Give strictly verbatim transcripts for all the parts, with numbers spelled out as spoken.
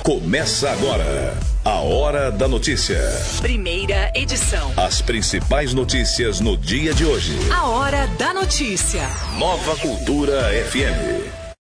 Começa agora a Hora da Notícia. Primeira edição. As principais notícias no dia de hoje. A Hora da Notícia. Nova Cultura F M.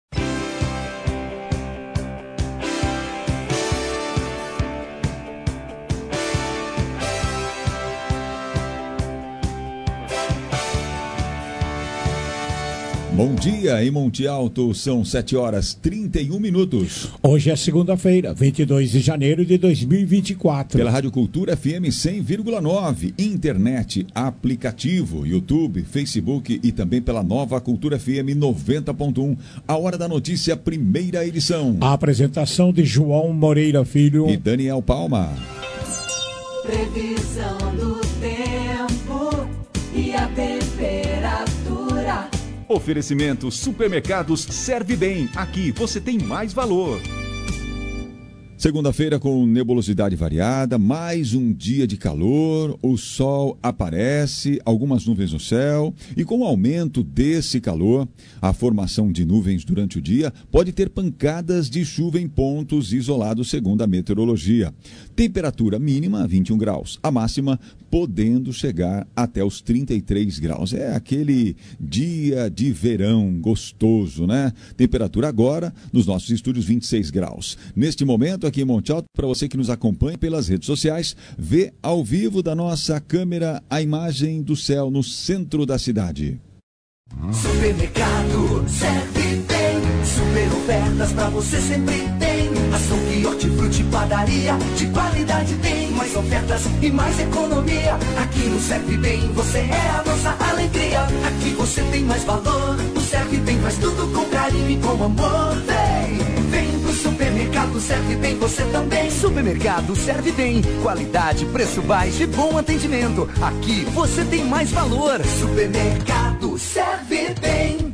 Bom dia em Monte Alto, são sete horas e trinta e um minutos. Hoje é segunda-feira, vinte e dois de janeiro de dois mil e vinte e quatro. Pela Rádio Cultura F M cem vírgula nove, internet, aplicativo, YouTube, Facebook e também pela Nova Cultura F M noventa ponto um. A Hora da Notícia, primeira edição. A apresentação de João Moreira Filho e Daniel Palma. Previsão do tempo e a temperatura. Oferecimento Supermercados Serve Bem. Aqui você tem mais valor. Segunda-feira com nebulosidade variada, mais um dia de calor, o sol aparece, algumas nuvens no céu e com o aumento desse calor, a formação de nuvens durante o dia pode ter pancadas de chuva em pontos isolados segundo a meteorologia. Temperatura mínima vinte e um graus, a máxima podendo chegar até os trinta e três graus. É aquele dia de verão gostoso, né? Temperatura agora nos nossos estúdios vinte e seis graus. Neste momento aqui em Monte Alto, para você que nos acompanha pelas redes sociais, vê ao vivo da nossa câmera a imagem do céu no centro da cidade. Supermercado Serve Bem, super ofertas pra você sempre tem. Açougue, hortifruti, padaria, de qualidade tem. Mais ofertas e mais economia. Aqui no Serve Bem você é a nossa alegria. Aqui você tem mais valor. O Serve Bem faz tudo com carinho e com amor. Vem, vem pro Supermercado Serve Bem você também. Supermercado Serve Bem, qualidade, preço baixo e bom atendimento. Aqui você tem mais valor. Supermercado Serve Bem.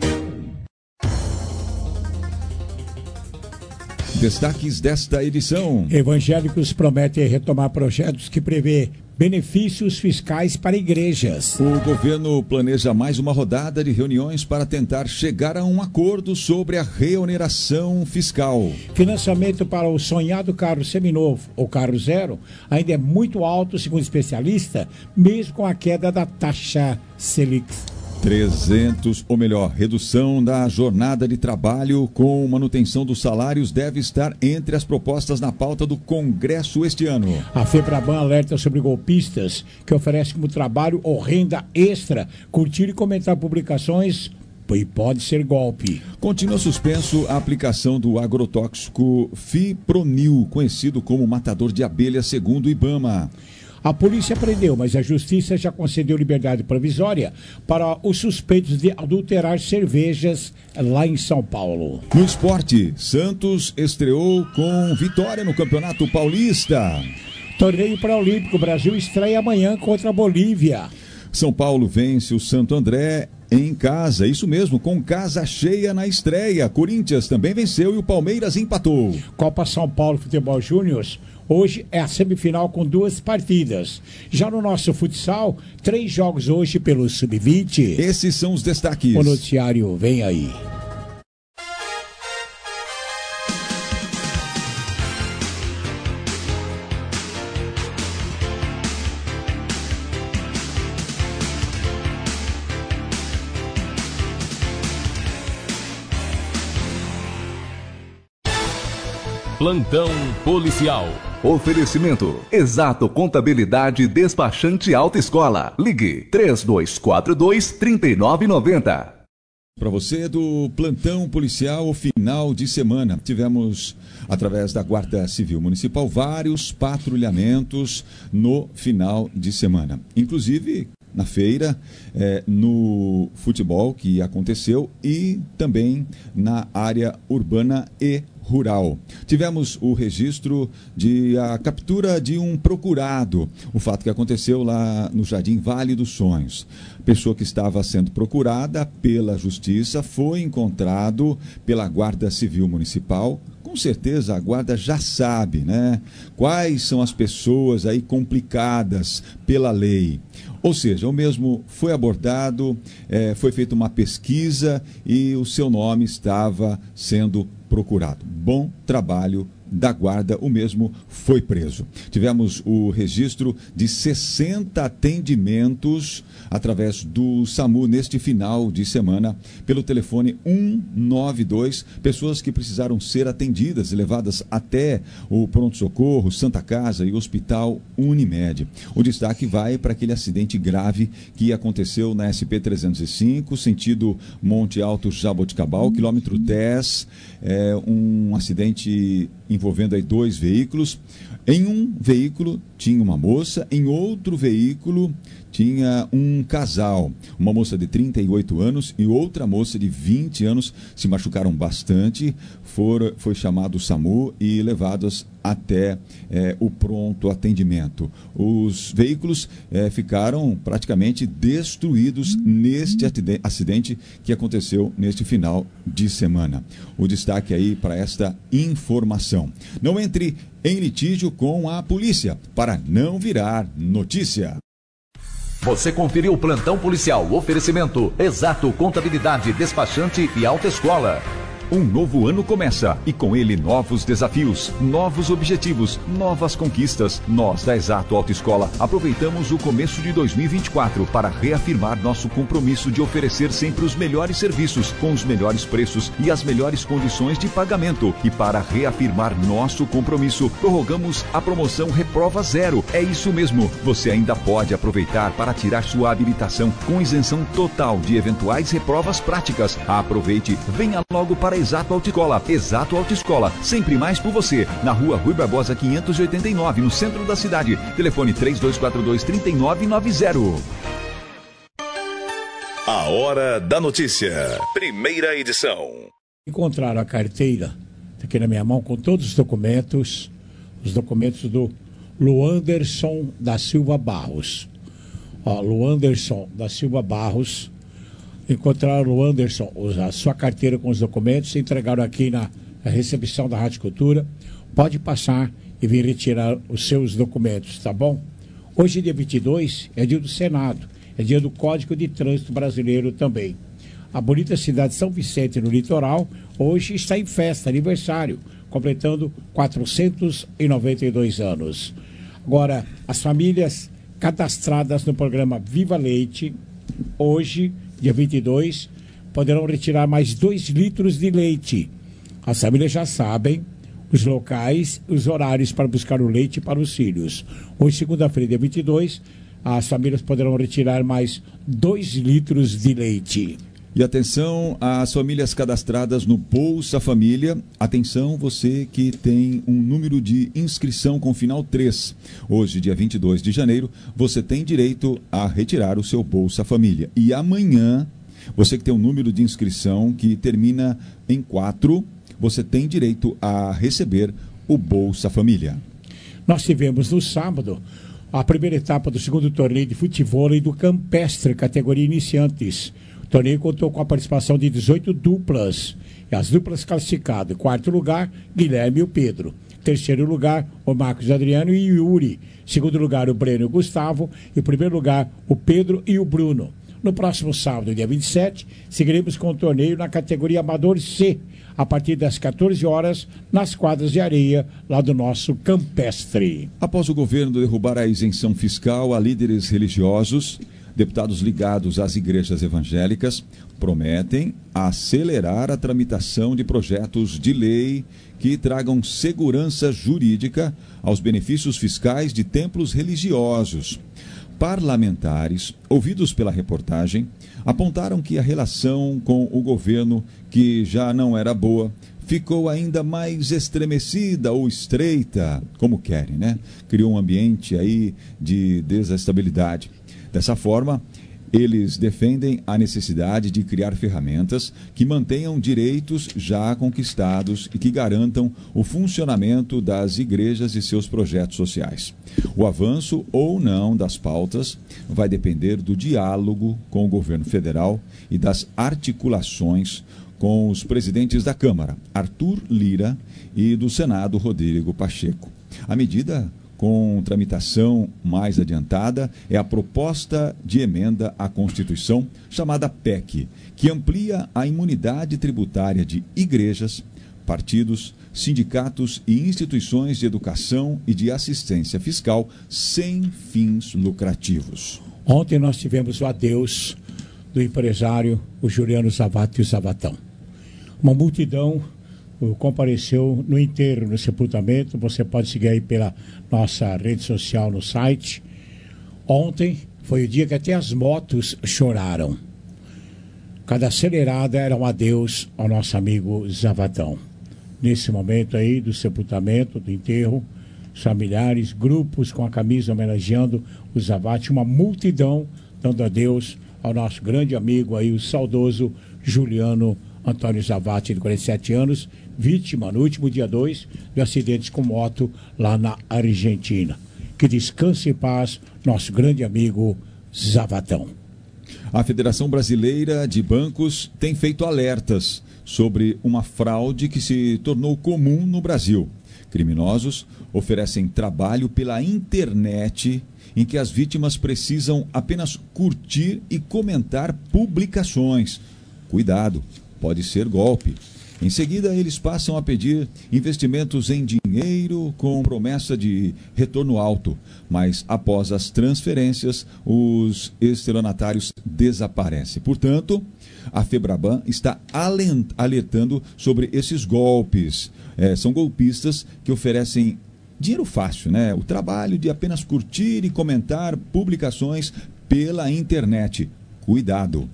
Destaques desta edição. Evangélicos prometem retomar projetos que prevê benefícios fiscais para igrejas. O governo planeja mais uma rodada de reuniões para tentar chegar a um acordo sobre a reoneração fiscal. Financiamento para o sonhado carro seminovo ou carro zero ainda é muito alto, segundo especialista, mesmo com a queda da taxa Selic. trezentos, ou melhor, redução da jornada de trabalho com manutenção dos salários deve estar entre as propostas na pauta do Congresso este ano. A FEBRABAN alerta sobre golpistas que oferecem como trabalho ou renda extra, curtir e comentar publicações e pode ser golpe. Continua suspenso a aplicação do agrotóxico Fipronil, conhecido como matador de abelhas, segundo o IBAMA. A polícia prendeu, mas a justiça já concedeu liberdade provisória para os suspeitos de adulterar cervejas lá em São Paulo. No esporte, Santos estreou com vitória no Campeonato Paulista. Torneio pré-olímpico, Brasil estreia amanhã contra a Bolívia. São Paulo vence o Santo André em casa, isso mesmo, com casa cheia na estreia. Corinthians também venceu e o Palmeiras empatou. Copa São Paulo Futebol Júnior. Hoje é a semifinal com duas partidas. Já no nosso futsal, três jogos hoje pelo sub vinte. Esses são os destaques. O noticiário vem aí. Plantão policial. Oferecimento Exato Contabilidade Despachante Autoescola. Ligue três dois quatro dois, três nove nove zero. Para você do Plantão Policial, o final de semana. Tivemos, através da Guarda Civil Municipal, vários patrulhamentos no final de semana. Inclusive na feira, eh, no futebol que aconteceu e também na área urbana e rural. Tivemos o registro de a captura de um procurado, o fato que aconteceu lá no Jardim Vale dos Sonhos. Pessoa que estava sendo procurada pela Justiça foi encontrado pela Guarda Civil Municipal. Com certeza a guarda já sabe, né? Quais são as pessoas aí complicadas pela lei. Ou seja, o mesmo foi abordado, é, foi feita uma pesquisa e o seu nome estava sendo procurado. Bom trabalho da guarda, o mesmo foi preso. Tivemos o registro de sessenta atendimentos através do SAMU neste final de semana pelo telefone um nove dois, pessoas que precisaram ser atendidas e levadas até o pronto-socorro, Santa Casa e Hospital Unimed. O destaque vai para aquele acidente grave que aconteceu na S P trezentos e cinco, sentido Monte Alto Jaboticabal, quilômetro dez, é, um acidente envolvendo aí dois veículos. Em um veículo tinha uma moça, em outro veículo tinha um casal, uma moça de trinta e oito anos e outra moça de vinte anos, se machucaram bastante, for, foi chamado o SAMU e levados até eh, o pronto atendimento. Os veículos eh, ficaram praticamente destruídos neste acidente que aconteceu neste final de semana. O destaque aí para esta informação. Não entre em litígio com a polícia para não virar notícia. Você conferiu o Plantão Policial, oferecimento Exato Contabilidade, Despachante e Autoescola. Um novo ano começa e com ele novos desafios, novos objetivos, novas conquistas. Nós da Exato Autoescola aproveitamos o começo de dois mil e vinte e quatro para reafirmar nosso compromisso de oferecer sempre os melhores serviços, com os melhores preços e as melhores condições de pagamento. E para reafirmar nosso compromisso, prorrogamos a promoção Reprova Zero. É isso mesmo, você ainda pode aproveitar para tirar sua habilitação com isenção total de eventuais reprovas práticas. Aproveite, venha logo para Exato Autoescola. Exato Autoescola, sempre mais por você. Na rua Rui Barbosa quinhentos e oitenta e nove, no centro da cidade. Telefone três dois quatro dois, três nove nove zero. A Hora da Notícia. Primeira edição. Encontraram a carteira, aqui na minha mão, com todos os documentos, os documentos do Luanderson da Silva Barros. Ó, Luanderson da Silva Barros. Encontraram o Anderson, a sua carteira com os documentos, entregaram aqui na, na recepção da Rádio Cultura. Pode passar e vir retirar os seus documentos, tá bom? Hoje, dia vinte e dois, é dia do Senado, é dia do Código de Trânsito Brasileiro também. A bonita cidade de São Vicente, no litoral, hoje está em festa, aniversário, completando quatrocentos e noventa e dois anos. Agora, as famílias cadastradas no programa Viva Leite, hoje, dia vinte e dois, poderão retirar mais dois litros de leite. As famílias já sabem os locais, os horários para buscar o leite para os filhos. Hoje, segunda-feira, dia vinte e dois, as famílias poderão retirar mais dois litros de leite. E atenção às famílias cadastradas no Bolsa Família. Atenção, você que tem um número de inscrição com final três. Hoje, dia vinte e dois de janeiro, você tem direito a retirar o seu Bolsa Família. E amanhã, você que tem um número de inscrição que termina em quatro, você tem direito a receber o Bolsa Família. Nós tivemos no sábado a primeira etapa do segundo torneio de futevôlei do Campestre, categoria iniciantes. O torneio contou com a participação de dezoito duplas. E as duplas classificadas: quarto lugar, Guilherme e o Pedro. Terceiro lugar, o Marcos Adriano e o Yuri. Segundo lugar, o Breno e o Gustavo. E primeiro lugar, o Pedro e o Bruno. No próximo sábado, dia vinte e sete, seguiremos com o torneio na categoria Amador C, a partir das quatorze horas, nas quadras de areia, lá do nosso Campestre. Após o governo derrubar a isenção fiscal a líderes religiosos, deputados ligados às igrejas evangélicas prometem acelerar a tramitação de projetos de lei que tragam segurança jurídica aos benefícios fiscais de templos religiosos. Parlamentares, ouvidos pela reportagem, apontaram que a relação com o governo, que já não era boa, ficou ainda mais estremecida ou estreita, como querem, né? Criou um ambiente aí de desestabilidade. Dessa forma, eles defendem a necessidade de criar ferramentas que mantenham direitos já conquistados e que garantam o funcionamento das igrejas e seus projetos sociais. O avanço ou não das pautas vai depender do diálogo com o governo federal e das articulações com os presidentes da Câmara, Arthur Lira, e do Senado, Rodrigo Pacheco. A medida com tramitação mais adiantada é a proposta de emenda à Constituição, chamada P E C, que amplia a imunidade tributária de igrejas, partidos, sindicatos e instituições de educação e de assistência fiscal sem fins lucrativos. Ontem nós tivemos o adeus do empresário, o Juliano Zavato e o Zavatão. Uma multidão compareceu no enterro, no sepultamento. Você pode seguir aí pela nossa rede social no site. Ontem foi o dia que até as motos choraram. Cada acelerada era um adeus ao nosso amigo Zavatão. Nesse momento aí do sepultamento, do enterro, familiares, grupos com a camisa homenageando o Zavati, uma multidão dando adeus ao nosso grande amigo aí, o saudoso Juliano Antônio Zavati, de quarenta e sete anos, vítima no último dia dois de acidente com moto lá na Argentina. Que descanse em paz, nosso grande amigo Zavatão. A Federação Brasileira de Bancos tem feito alertas sobre uma fraude que se tornou comum no Brasil. Criminosos oferecem trabalho pela internet, em que as vítimas precisam apenas curtir e comentar publicações. Cuidado, pode ser golpe. Em seguida, eles passam a pedir investimentos em dinheiro com promessa de retorno alto. Mas, após as transferências, os estelionatários desaparecem. Portanto, a FEBRABAN está alertando sobre esses golpes. É, são golpistas que oferecem dinheiro fácil, né? O trabalho de apenas curtir e comentar publicações pela internet. Cuidado.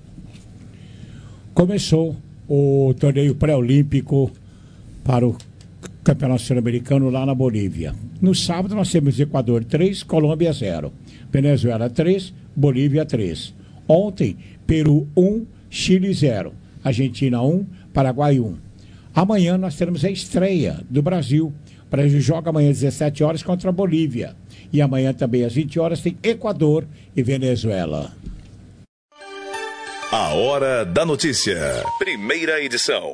Começou o torneio pré-olímpico para o Campeonato Sul-Americano lá na Bolívia. No sábado nós temos Equador três, Colômbia zero. Venezuela três, Bolívia três. Ontem, Peru um, Chile zero. Argentina um, Paraguai um. Amanhã nós teremos a estreia do Brasil. O Brasil joga amanhã às dezessete horas contra a Bolívia. E amanhã também às vinte horas tem Equador e Venezuela. A Hora da Notícia. Primeira edição.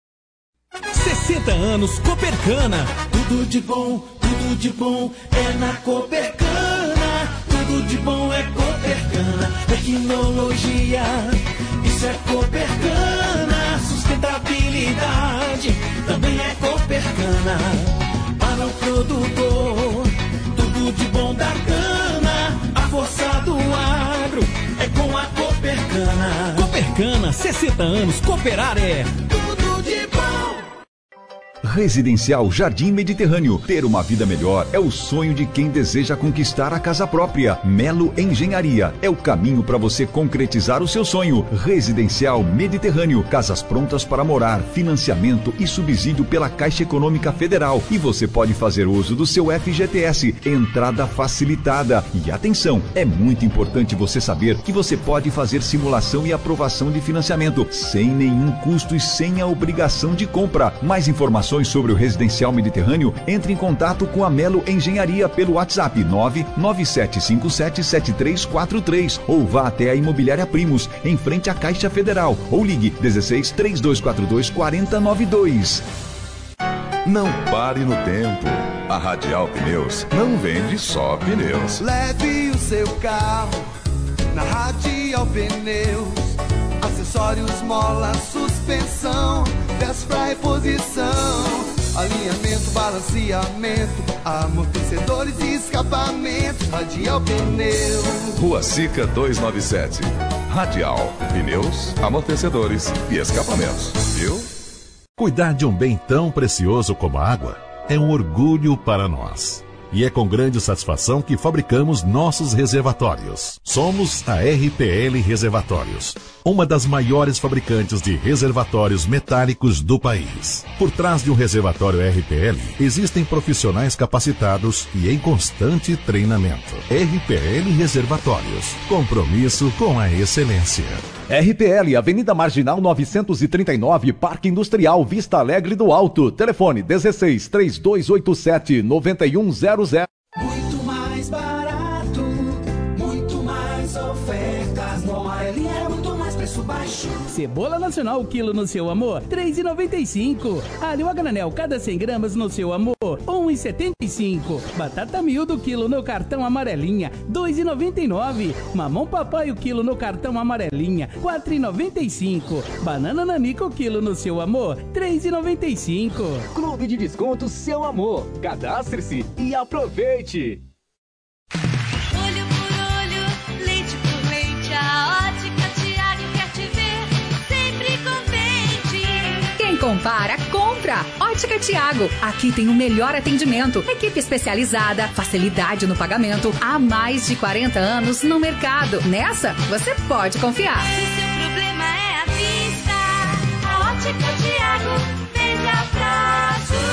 sessenta anos Copercana. Tudo de bom, tudo de bom é na Copercana. Tudo de bom é Copercana. Tecnologia, isso é Copercana. Sustentabilidade também é Copercana. Para o produtor, tudo de bom da cana. A força do agro é com a Copercana. Copercana, sessenta anos, cooperar é tudo de bom. Residencial Jardim Mediterrâneo. Ter uma vida melhor é o sonho de quem deseja conquistar a casa própria. Melo Engenharia é o caminho para você concretizar o seu sonho. Residencial Mediterrâneo. Casas prontas para morar, financiamento e subsídio pela Caixa Econômica Federal. E você pode fazer uso do seu F G T S. Entrada facilitada. E atenção, é muito importante você saber que você pode fazer simulação e aprovação de financiamento sem nenhum custo e sem a obrigação de compra. Mais informações sobre o Residencial Mediterrâneo, entre em contato com a Melo Engenharia pelo WhatsApp nove nove sete cinco sete sete três quatro três ou vá até a Imobiliária Primos, em frente à Caixa Federal, ou ligue dezesseis, três dois quatro dois, quatro zero nove dois. Não pare no tempo. A Radial Pneus não vende só pneus. Leve o seu carro na Radial Pneus. Acessórios, mola, suspensão, peças pra reposição, alinhamento, balanceamento, amortecedores e escapamento. Radial Pneus. Rua Sica duzentos e noventa e sete. Radial Pneus, amortecedores e escapamentos. Viu? Cuidar de um bem tão precioso como a água é um orgulho para nós. E é com grande satisfação que fabricamos nossos reservatórios. Somos a R P L Reservatórios, uma das maiores fabricantes de reservatórios metálicos do país. Por trás de um reservatório R P L, existem profissionais capacitados e em constante treinamento. R P L Reservatórios, compromisso com a excelência. R P L, Avenida Marginal novecentos e trinta e nove, Parque Industrial Vista Alegre do Alto. Telefone dezesseis, três dois oito sete, nove um zero zero. Muito mais barato, muito mais ofertas. No Amarelinha é muito mais preço baixo. Cebola nacional, quilo no seu amor, três reais e noventa e cinco. Alho a granel, cada cem gramas no seu amor, um um e setenta e cinco. Batata miúdo quilo no cartão amarelinha, dois e noventa e nove. Mamão papai o quilo no cartão amarelinha, quatro e noventa e cinco. Banana nanico quilo no Seu Amor, três e noventa e cinco. Clube de Descontos Seu Amor. Cadastre-se e aproveite. Olho por olho, leite por leite, a Ótica Tiago quer te ver sempre contente. Quem compara, compra. Ótica Tiago. Aqui tem o melhor atendimento, equipe especializada, facilidade no pagamento, há mais de quarenta anos no mercado. Nessa, você pode confiar. Se o seu problema é a vista, a Ótica Tiago veja Prazo.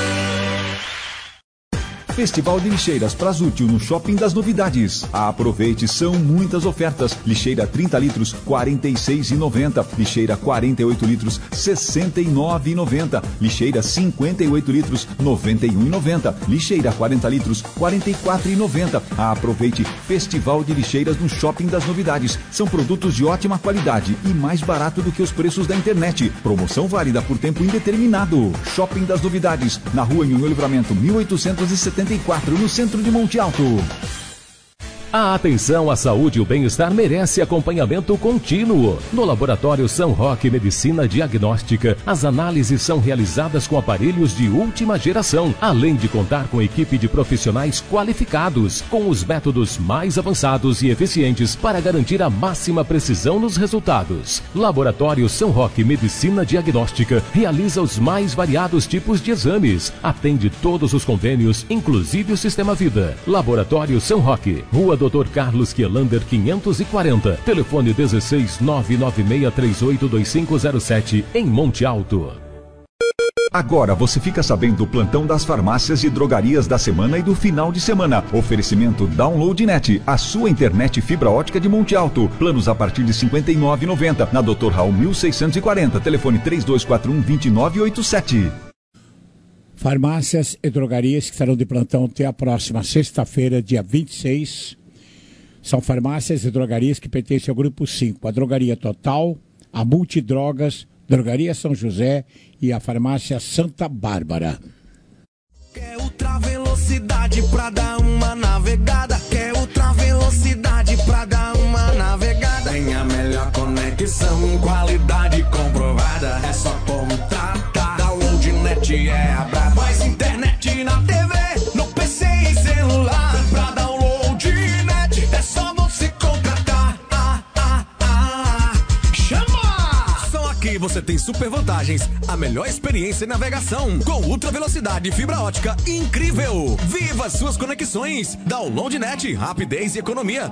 Festival de Lixeiras Prazútil no Shopping das Novidades. Aproveite, são muitas ofertas. Lixeira trinta litros, quarenta e seis reais e noventa centavos. Lixeira quarenta e oito litros, sessenta e nove reais e noventa centavos. Lixeira cinquenta e oito litros, noventa e um reais e noventa centavos. Lixeira quarenta litros, quarenta e quatro reais e noventa centavos. Aproveite, Festival de Lixeiras no Shopping das Novidades. São produtos de ótima qualidade e mais barato do que os preços da internet. Promoção válida por tempo indeterminado. Shopping das Novidades, na Rua Nhonhô Livramento, mil oitocentos e setenta e quatro, no centro de Monte Alto. A atenção à saúde e o bem-estar merece acompanhamento contínuo. No Laboratório São Roque Medicina Diagnóstica, as análises são realizadas com aparelhos de última geração, além de contar com equipe de profissionais qualificados, com os métodos mais avançados e eficientes para garantir a máxima precisão nos resultados. Laboratório São Roque Medicina Diagnóstica realiza os mais variados tipos de exames, atende todos os convênios, inclusive o Sistema Vida. Laboratório São Roque, Rua doutor Carlos Quielander quinhentos e quarenta, telefone dezesseis nove nove seis três oito dois cinco zero sete, em Monte Alto. Agora você fica sabendo do plantão das farmácias e drogarias da semana e do final de semana. Oferecimento DownloadNet, a sua internet fibra ótica de Monte Alto. Planos a partir de cinquenta e nove reais e noventa centavos. Na doutor Raul mil seiscentos e quarenta, telefone três dois quatro um, dois nove oito sete. Farmácias e drogarias que estarão de plantão até a próxima sexta-feira, dia vinte e seis. São farmácias e drogarias que pertencem ao Grupo cinco. A Drogaria Total, a Multidrogas, Drogaria São José e a Farmácia Santa Bárbara. Quer ultra velocidade pra dar uma navegada? Quer ultra velocidade pra dar uma navegada? Tem a melhor conexão, qualidade comprovada. É só contratar. DownloadNet é a braba. Mais internet na T V, no P C e celular. Pra DownloadNet é só você contratar. Ah, ah, ah. Chama! Só aqui você tem super vantagens. A melhor experiência em navegação. Com ultra velocidade e fibra ótica incrível. Viva suas conexões. DownloadNet, rapidez e economia.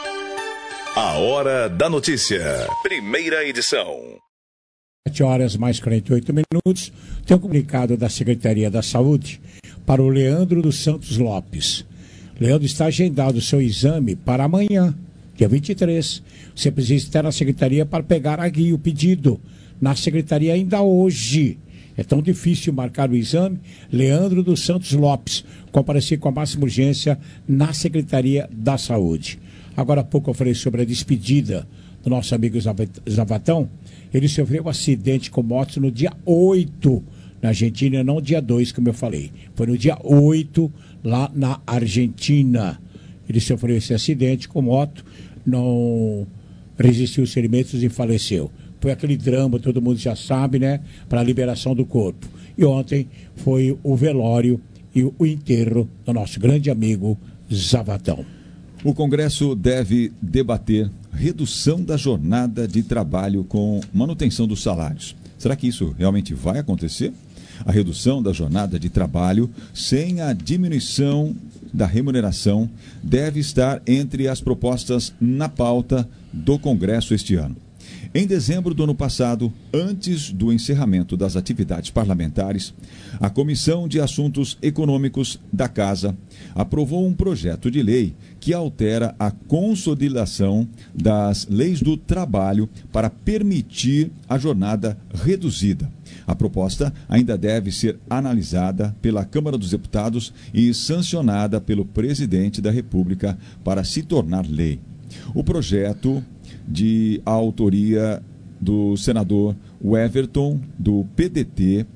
A Hora da Notícia. Primeira edição. sete horas mais quarenta e oito minutos. Tem um comunicado da Secretaria da Saúde para o Leandro dos Santos Lopes. Leandro, está agendado o seu exame para amanhã, dia vinte e três. Você precisa estar na Secretaria para pegar a guia, o pedido. Na Secretaria ainda hoje. É tão difícil marcar o exame. Leandro dos Santos Lopes. Comparecer com a máxima urgência na Secretaria da Saúde. Agora há pouco eu falei sobre a despedida do nosso amigo Zavatão. Ele sofreu um acidente com moto no dia oito na Argentina, não dia dois, como eu falei. Foi no dia oito, lá na Argentina. Ele sofreu esse acidente com moto, não resistiu aos ferimentos e faleceu. Foi aquele drama, todo mundo já sabe, né? Para a liberação do corpo. E ontem foi o velório e o enterro do nosso grande amigo Zavatão. O Congresso deve debater redução da jornada de trabalho com manutenção dos salários. Será que isso realmente vai acontecer? A redução da jornada de trabalho sem a diminuição da remuneração deve estar entre as propostas na pauta do Congresso este ano. Em dezembro do ano passado, antes do encerramento das atividades parlamentares, a Comissão de Assuntos Econômicos da Casa aprovou um projeto de lei que altera a consolidação das leis do trabalho para permitir a jornada reduzida. A proposta ainda deve ser analisada pela Câmara dos Deputados e sancionada pelo Presidente da República para se tornar lei. O projeto, de autoria do senador Everton, do P D T,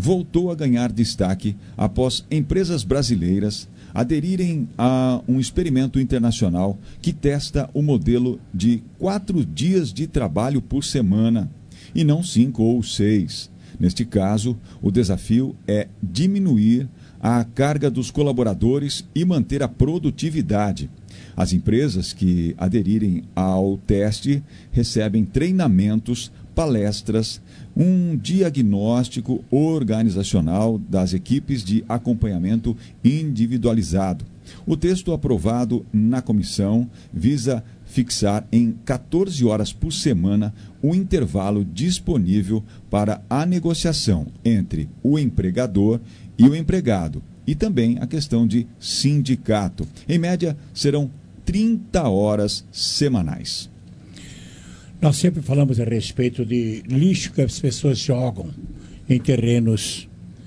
voltou a ganhar destaque após empresas brasileiras aderirem a um experimento internacional que testa o modelo de quatro dias de trabalho por semana, e não cinco ou seis. Neste caso, o desafio é diminuir a carga dos colaboradores e manter a produtividade. As empresas que aderirem ao teste recebem treinamentos, palestras, um diagnóstico organizacional das equipes de acompanhamento individualizado. O texto aprovado na comissão visa fixar em quatorze horas por semana o intervalo disponível para a negociação entre o empregador e o empregado, e também a questão de sindicato. Em média, serão trinta horas semanais. Nós sempre falamos a respeito de lixo que as pessoas jogam em terrenos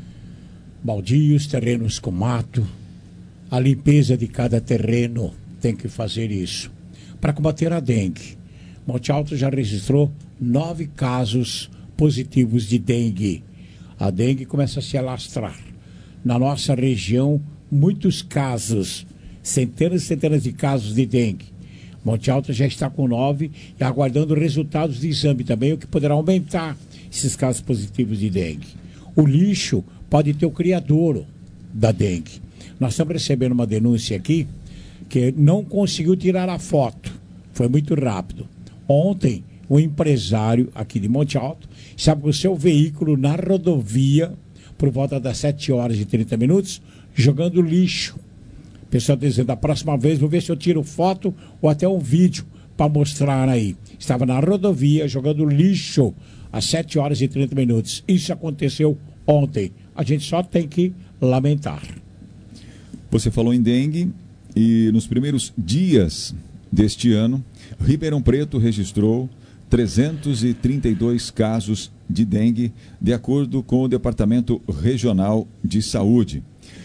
baldios, terrenos com mato. A limpeza de cada terreno tem que fazer isso. Para combater a dengue, Monte Alto já registrou nove casos positivos de dengue. A dengue começa a se alastrar. Na nossa região, muitos casos, centenas e centenas de casos de dengue. Monte Alto já está com nove e aguardando resultados de exame também, o que poderá aumentar esses casos positivos de dengue. O lixo pode ter o criador da dengue. Nós estamos recebendo uma denúncia aqui que não conseguiu tirar a foto. Foi muito rápido. Ontem, um empresário aqui de Monte Alto estava com o seu veículo na rodovia por volta das sete horas e trinta minutos, jogando lixo. O pessoal dizendo, da próxima vez vou ver se eu tiro foto ou até um vídeo para mostrar aí. Estava na rodovia jogando lixo às sete horas e trinta minutos. Isso aconteceu ontem. A gente só tem que lamentar. Você falou em dengue e nos primeiros dias deste ano, Ribeirão Preto registrou trezentos e trinta e dois casos de dengue, de acordo com o Departamento Regional de Saúde.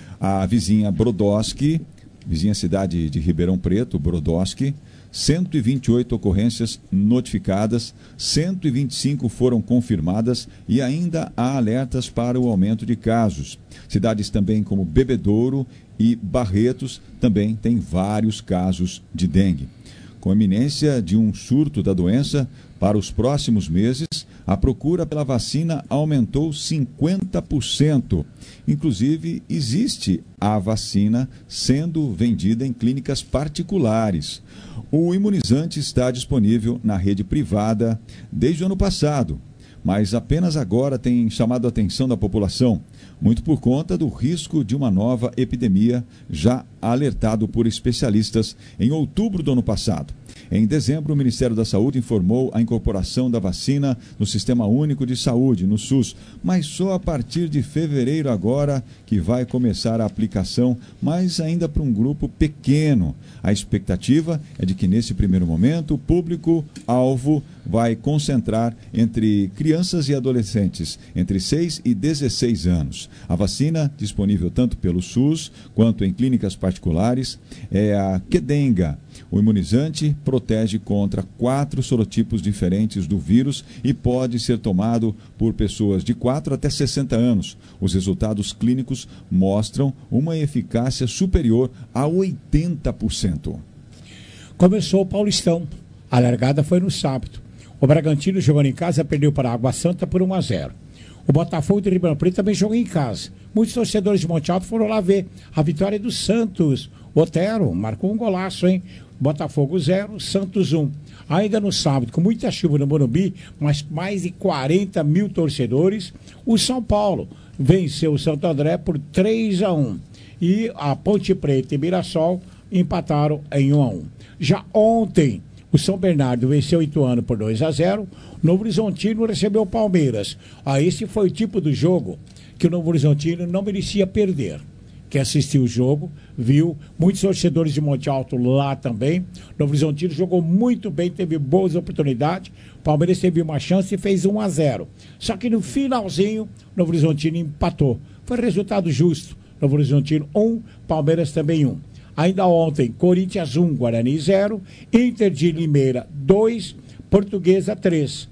A vizinha Brodowski, vizinha cidade de Ribeirão Preto, Brodowski, cento e vinte e oito ocorrências notificadas, cento e vinte e cinco foram confirmadas e ainda há alertas para o aumento de casos. Cidades também como Bebedouro e Barretos também têm vários casos de dengue. Com a iminência de um surto da doença, para os próximos meses, a procura pela vacina aumentou cinquenta por cento. Inclusive, existe a vacina sendo vendida em clínicas particulares. O imunizante está disponível na rede privada desde o ano passado, mas apenas agora tem chamado a atenção da população, muito por conta do risco de uma nova epidemia já alertado por especialistas em outubro do ano passado. Em dezembro, o Ministério da Saúde informou a incorporação da vacina no Sistema Único de Saúde, no SUS, mas só a partir de fevereiro agora que vai começar a aplicação, mas ainda para um grupo pequeno. A expectativa é de que nesse primeiro momento o público-alvo vai concentrar entre crianças e adolescentes, entre seis e dezesseis anos. A vacina, disponível tanto pelo SUS quanto em clínicas particulares, é a Qdenga. O imunizante protege contra quatro sorotipos diferentes do vírus e pode ser tomado por pessoas de quatro até sessenta anos. Os resultados clínicos mostram uma eficácia superior a oitenta por cento. Começou o Paulistão. A largada foi no sábado. O Bragantino jogando em casa perdeu para a Água Santa por um a zero. O Botafogo de Ribeirão Preto também jogou em casa. Muitos torcedores de Monte Alto foram lá ver a vitória do Santos. Otero marcou um golaço, hein? Botafogo zero, Santos um. Ainda no sábado, com muita chuva no Morumbi, mas mais de quarenta mil torcedores, o São Paulo venceu o Santo André por três a um. E a Ponte Preta e Mirassol empataram em um a um. Já ontem, o São Bernardo venceu o Ituano por dois a zero. Novo Horizontino recebeu o Palmeiras. Ah, esse foi o tipo do jogo que o Novo Horizontino não merecia perder. Quem assistiu o jogo, viu muitos torcedores de Monte Alto lá também. Novo Horizontino jogou muito bem, teve boas oportunidades. O Palmeiras teve uma chance e fez um a zero. Só que no finalzinho, Novo Horizontino empatou. Foi resultado justo. Novo Horizontino um, Palmeiras também um. Ainda ontem, Corinthians um, Guarani zero, Inter de Limeira dois, Portuguesa três.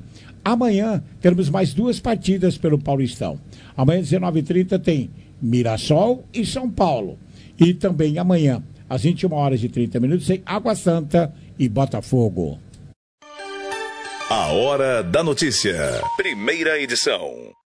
Amanhã teremos mais duas partidas pelo Paulistão. Amanhã, dezenove e trinta, tem Mirassol e São Paulo. E também amanhã, às vinte e uma horas e trinta minutos, tem Água Santa e Botafogo. A Hora da Notícia. Primeira edição.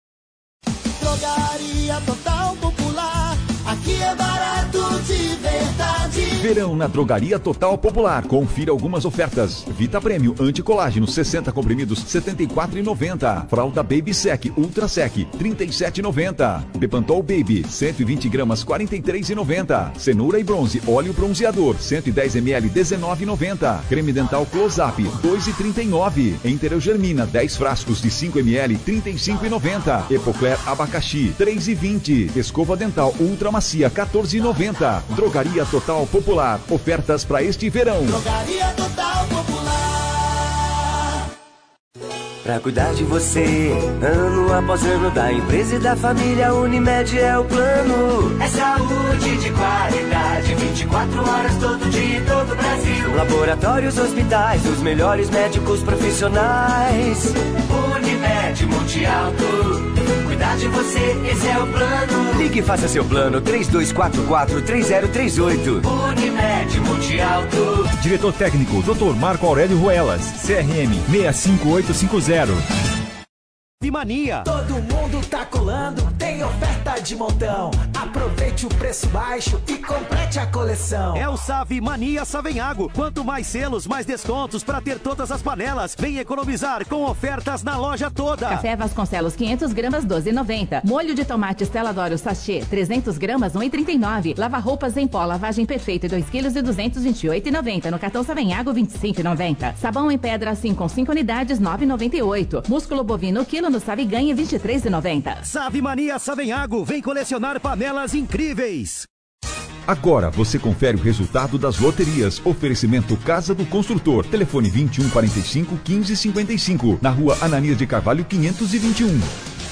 Drogaria Total Popular. Aqui é barato de verdade. Verão na Drogaria Total Popular. Confira algumas ofertas. Vita Prêmio Anticolágeno sessenta comprimidos setenta e quatro reais e noventa centavos. Fralda Baby Sec Ultra Sec trinta e sete reais e noventa centavos. Bepantol Baby cento e vinte gramas quarenta e três reais e noventa centavos. Cenoura e Bronze Óleo Bronzeador cento e dez mililitros dezenove reais e noventa centavos. Creme Dental Close Up dois reais e trinta e nove centavos. Enterogermina dez frascos de cinco mililitros trinta e cinco reais e noventa centavos. Epocler Abacaxi três reais e vinte centavos. Escova Dental Ultra Macia quatorze reais e noventa centavos. Drogaria Total Popular. Ofertas para este verão. Drogaria Total Popular. Pra cuidar de você, ano após ano, da empresa e da família, Unimed é o plano. É saúde de qualidade, vinte e quatro horas todo dia em todo o Brasil. Laboratórios, hospitais, os melhores médicos profissionais. Unimed Multialto. Cuidar de você, esse é o plano. Ligue e faça seu plano três dois quatro quatro três zero três oito. Unimed Multialto. Diretor técnico doutor Marco Aurélio Ruelas, C R M seis cinco oito cinco zero. Mania. Todo mundo tá colando, tem oferta de montão. Aproveite o preço baixo e complete a coleção. É o Save Mania Savenhago. Quanto mais selos, mais descontos para ter todas as panelas. Vem economizar com ofertas na loja toda. Café Vasconcelos quinhentas gramas doze reais e noventa centavos. Molho de tomate Stella D'Oro sachê trezentas gramas um real e trinta e nove centavos. Lava roupas em pó lavagem perfeita dois quilos e duzentos e vinte e oito reais e noventa centavos. No cartão Savenhago vinte e cinco reais e noventa centavos. Sabão em pedra assim com cinco unidades nove reais e noventa e oito centavos. Músculo bovino quilo no Save ganha vinte e três reais e noventa centavos. Save Mania Savenhago, vem colecionar panelas incríveis. Agora você confere o resultado das loterias. Oferecimento Casa do Construtor. Telefone vinte e um quarenta e cinco quinze cinquenta e cinco. Na rua Ananias de Carvalho quinhentos e vinte e um.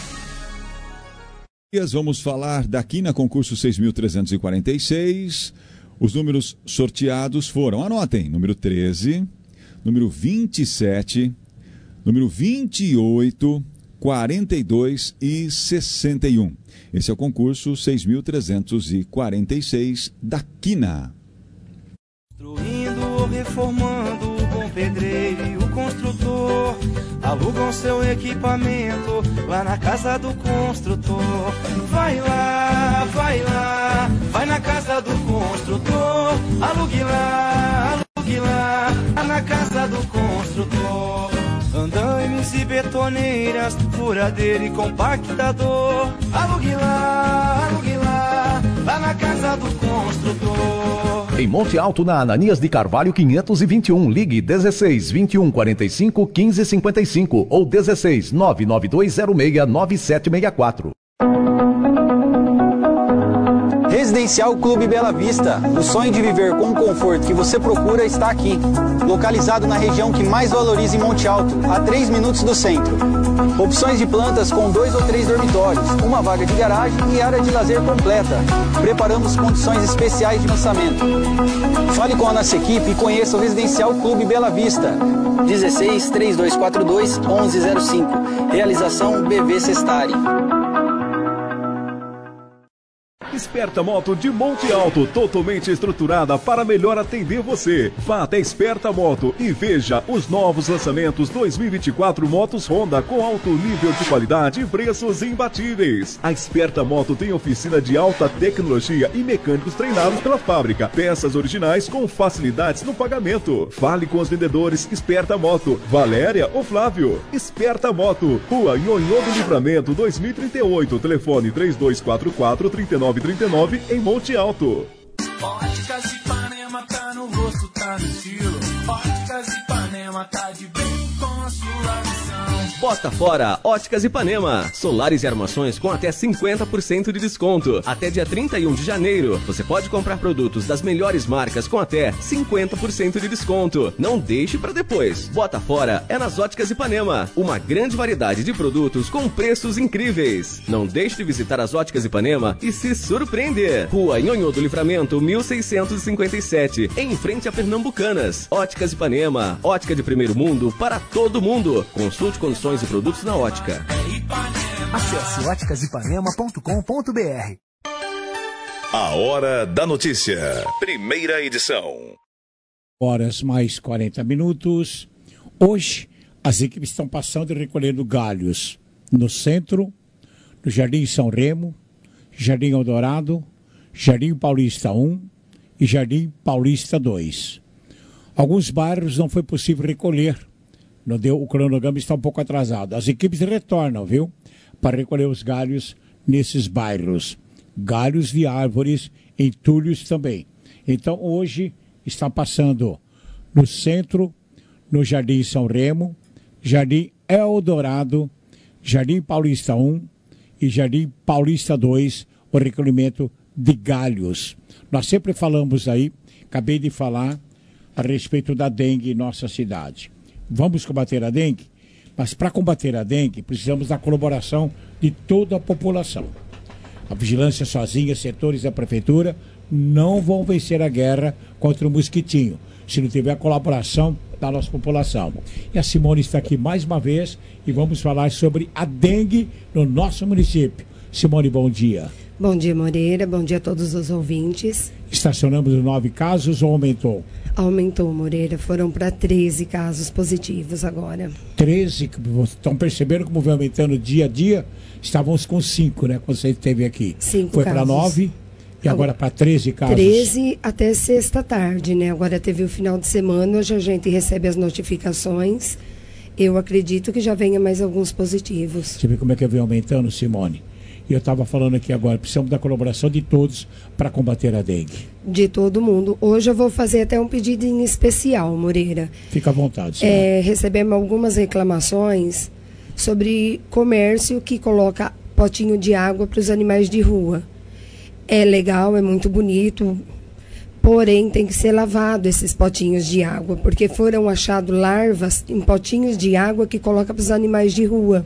Vamos falar daqui na concurso seis mil trezentos e quarenta e seis. Os números sorteados foram, anotem, número treze, número vinte e sete, número vinte e oito, quarenta e dois e sessenta e um. Esse é o concurso seis mil trezentos e quarenta e seis da Quina. Construindo ou reformando, o bom pedreiro e o construtor alugam seu equipamento lá na casa do construtor. Vai lá, vai lá, vai na casa do construtor. Alugue lá, alugue lá, lá na casa do construtor. Andaimes e betoneiras, furadeira e compactador. Alugue lá, alugue lá, lá na casa do construtor. Em Monte Alto, na Ananias de Carvalho quinhentos e vinte e um, ligue dezesseis, vinte e um, quarenta e cinco, quinze cinquenta e cinco ou dezesseis, nove nove dois zero seis, nove sete seis quatro. Residencial Clube Bela Vista. O sonho de viver com o conforto que você procura está aqui. Localizado na região que mais valoriza em Monte Alto, a três minutos do centro. Opções de plantas com dois ou três dormitórios, uma vaga de garagem e área de lazer completa. Preparamos condições especiais de lançamento. Fale com a nossa equipe e conheça o Residencial Clube Bela Vista. dezesseis, três dois quatro dois, onze zero cinco. Realização B V Sestari. Esperta Moto de Monte Alto, totalmente estruturada para melhor atender você. Vá até Esperta Moto e veja os novos lançamentos dois mil e vinte e quatro motos Honda com alto nível de qualidade e preços imbatíveis. A Esperta Moto tem oficina de alta tecnologia e mecânicos treinados pela fábrica. Peças originais com facilidades no pagamento. Fale com os vendedores Esperta Moto, Valéria ou Flávio. Esperta Moto, Rua Nhonhô do Livramento dois mil e trinta e oito, telefone três dois quatro quatro, três nove trinta e nove em Monte Alto. Óticas Ipanema tá no rosto, tá no estilo. Óticas Ipanema tá de bem com a sua visão. Bota fora Óticas Ipanema. Solares e armações com até cinquenta por cento de desconto. Até dia trinta e um de janeiro. Você pode comprar produtos das melhores marcas com até cinquenta por cento de desconto. Não deixe para depois. Bota fora é nas Óticas Ipanema. Uma grande variedade de produtos com preços incríveis. Não deixe de visitar as Óticas Ipanema e se surpreender. Rua Nhonhô do Livramento mil seiscentos e cinquenta e sete, em frente a Pernambucanas. Óticas Ipanema. Óticas ótica de primeiro mundo para todo mundo. Consulte condições e produtos na ótica. Acesse óticas ipanema ponto com ponto b r. A Hora da Notícia. Primeira edição. Horas mais quarenta minutos. Hoje, as equipes estão passando e recolhendo galhos no centro, no Jardim São Remo, Jardim Eldorado, Jardim Paulista um e Jardim Paulista dois. Alguns bairros não foi possível recolher. Não deu, o cronograma está um pouco atrasado. As equipes retornam, viu? Para recolher os galhos nesses bairros. Galhos de árvores, entulhos também. Então, hoje está passando no centro, no Jardim São Remo, Jardim Eldorado, Jardim Paulista um e Jardim Paulista dois, o recolhimento de galhos. Nós sempre falamos aí, acabei de falar, a respeito da dengue em nossa cidade. Vamos combater a dengue? Mas para combater a dengue, precisamos da colaboração de toda a população. A vigilância sozinha, setores da prefeitura, não vão vencer a guerra contra o mosquitinho, se não tiver a colaboração da nossa população. E a Simone está aqui mais uma vez e vamos falar sobre a dengue no nosso município. Simone, bom dia. Bom dia, Moreira. Bom dia a todos os ouvintes. Estacionamos nove casos ou aumentou? Aumentou, Moreira. Foram para treze casos positivos agora. treze? Estão percebendo como vai aumentando dia a dia? Estávamos com cinco, né? Quando você esteve aqui. Cinco Foi casos. para nove e agora para treze casos. treze até sexta-tarde, né? Agora teve o final de semana, hoje a gente recebe as notificações. Eu acredito que já venha mais alguns positivos. Você vê como é que vem aumentando, Simone? E eu estava falando aqui agora, precisamos da colaboração de todos para combater a dengue. De todo mundo. Hoje eu vou fazer até um pedido em especial, Moreira. Fica à vontade, Simone. É, recebemos algumas reclamações sobre comércio que coloca potinho de água para os animais de rua. É legal, é muito bonito, porém tem que ser lavado esses potinhos de água, porque foram achados larvas em potinhos de água que coloca para os animais de rua.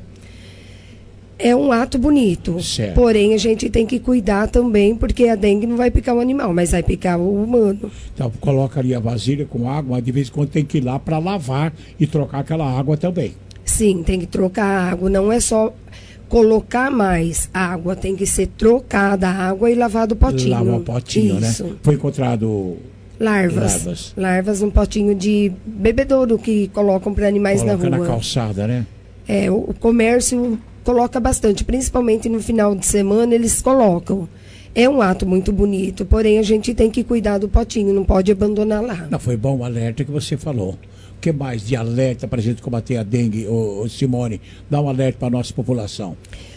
É um ato bonito, certo. Porém a gente tem que cuidar também, porque a dengue não vai picar o animal, mas vai picar o humano. Então coloca ali a vasilha com água, mas de vez em quando tem que ir lá para lavar e trocar aquela água também. Sim, tem que trocar a água, não é só colocar mais água, tem que ser trocada a água e lavado o potinho. Lavar o potinho, Isso. né? Foi encontrado larvas. Larvas, larvas num potinho de bebedouro que colocam para animais Coloca na rua. na calçada, né? É, o, o comércio coloca bastante, principalmente no final de semana eles colocam. É um ato muito bonito, porém a gente tem que cuidar do potinho, não pode abandonar lá. Não, foi bom o alerta que você falou. O que mais de alerta para a gente combater a dengue, ô, ô, Simone? Dá um alerta para a nossa população.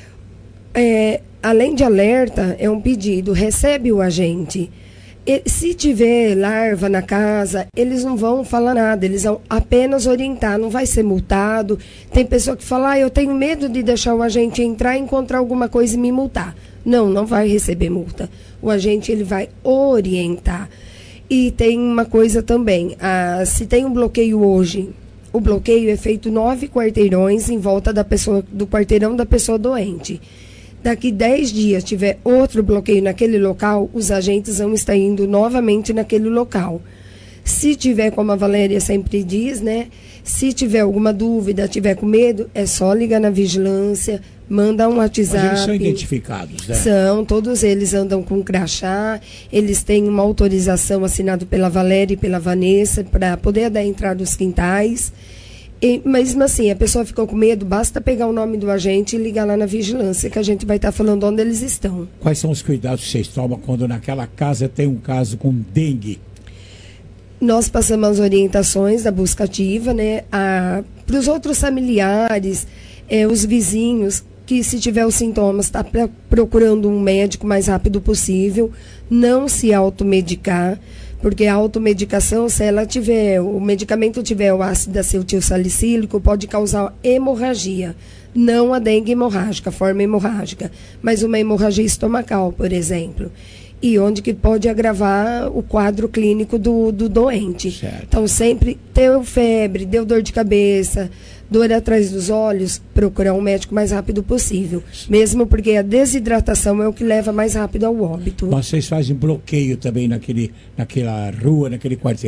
É, além de alerta, é um pedido, recebe o agente. E, se tiver larva na casa, eles não vão falar nada, eles vão apenas orientar, não vai ser multado. Tem pessoa que fala, ah, eu tenho medo de deixar o agente entrar, encontrar alguma coisa e me multar. Não, não vai receber multa. O agente ele vai orientar. E tem uma coisa também, ah, se tem um bloqueio hoje, o bloqueio é feito nove quarteirões em volta da pessoa, do quarteirão da pessoa doente. Daqui dez dias tiver outro bloqueio naquele local, os agentes vão estar indo novamente naquele local. Se tiver, como a Valéria sempre diz, né? Se tiver alguma dúvida, tiver com medo, é só ligar na vigilância, manda um WhatsApp. Mas eles são identificados, né? São, todos eles andam com crachá, eles têm uma autorização assinada pela Valéria e pela Vanessa para poder dar entrada nos quintais. E, mesmo assim, a pessoa ficou com medo, basta pegar o nome do agente e ligar lá na vigilância, que a gente vai estar falando onde eles estão. Quais são os cuidados que vocês tomam quando naquela casa tem um caso com dengue? Nós passamos as orientações da busca ativa, né, para os outros familiares, é, os vizinhos, que se tiver os sintomas, está procurando um médico o mais rápido possível, não se automedicar, porque a automedicação, se ela tiver, o medicamento tiver o ácido acetil salicílico, pode causar hemorragia. Não a dengue hemorrágica, a forma hemorrágica, mas uma hemorragia estomacal, por exemplo. E onde que pode agravar o quadro clínico do, do doente. Certo. Então, sempre deu febre, deu dor de cabeça, dor atrás dos olhos, procurar um médico o mais rápido possível. Mesmo porque a desidratação é o que leva mais rápido ao óbito. Mas vocês fazem bloqueio também naquele, naquela rua, naquele quarteirão?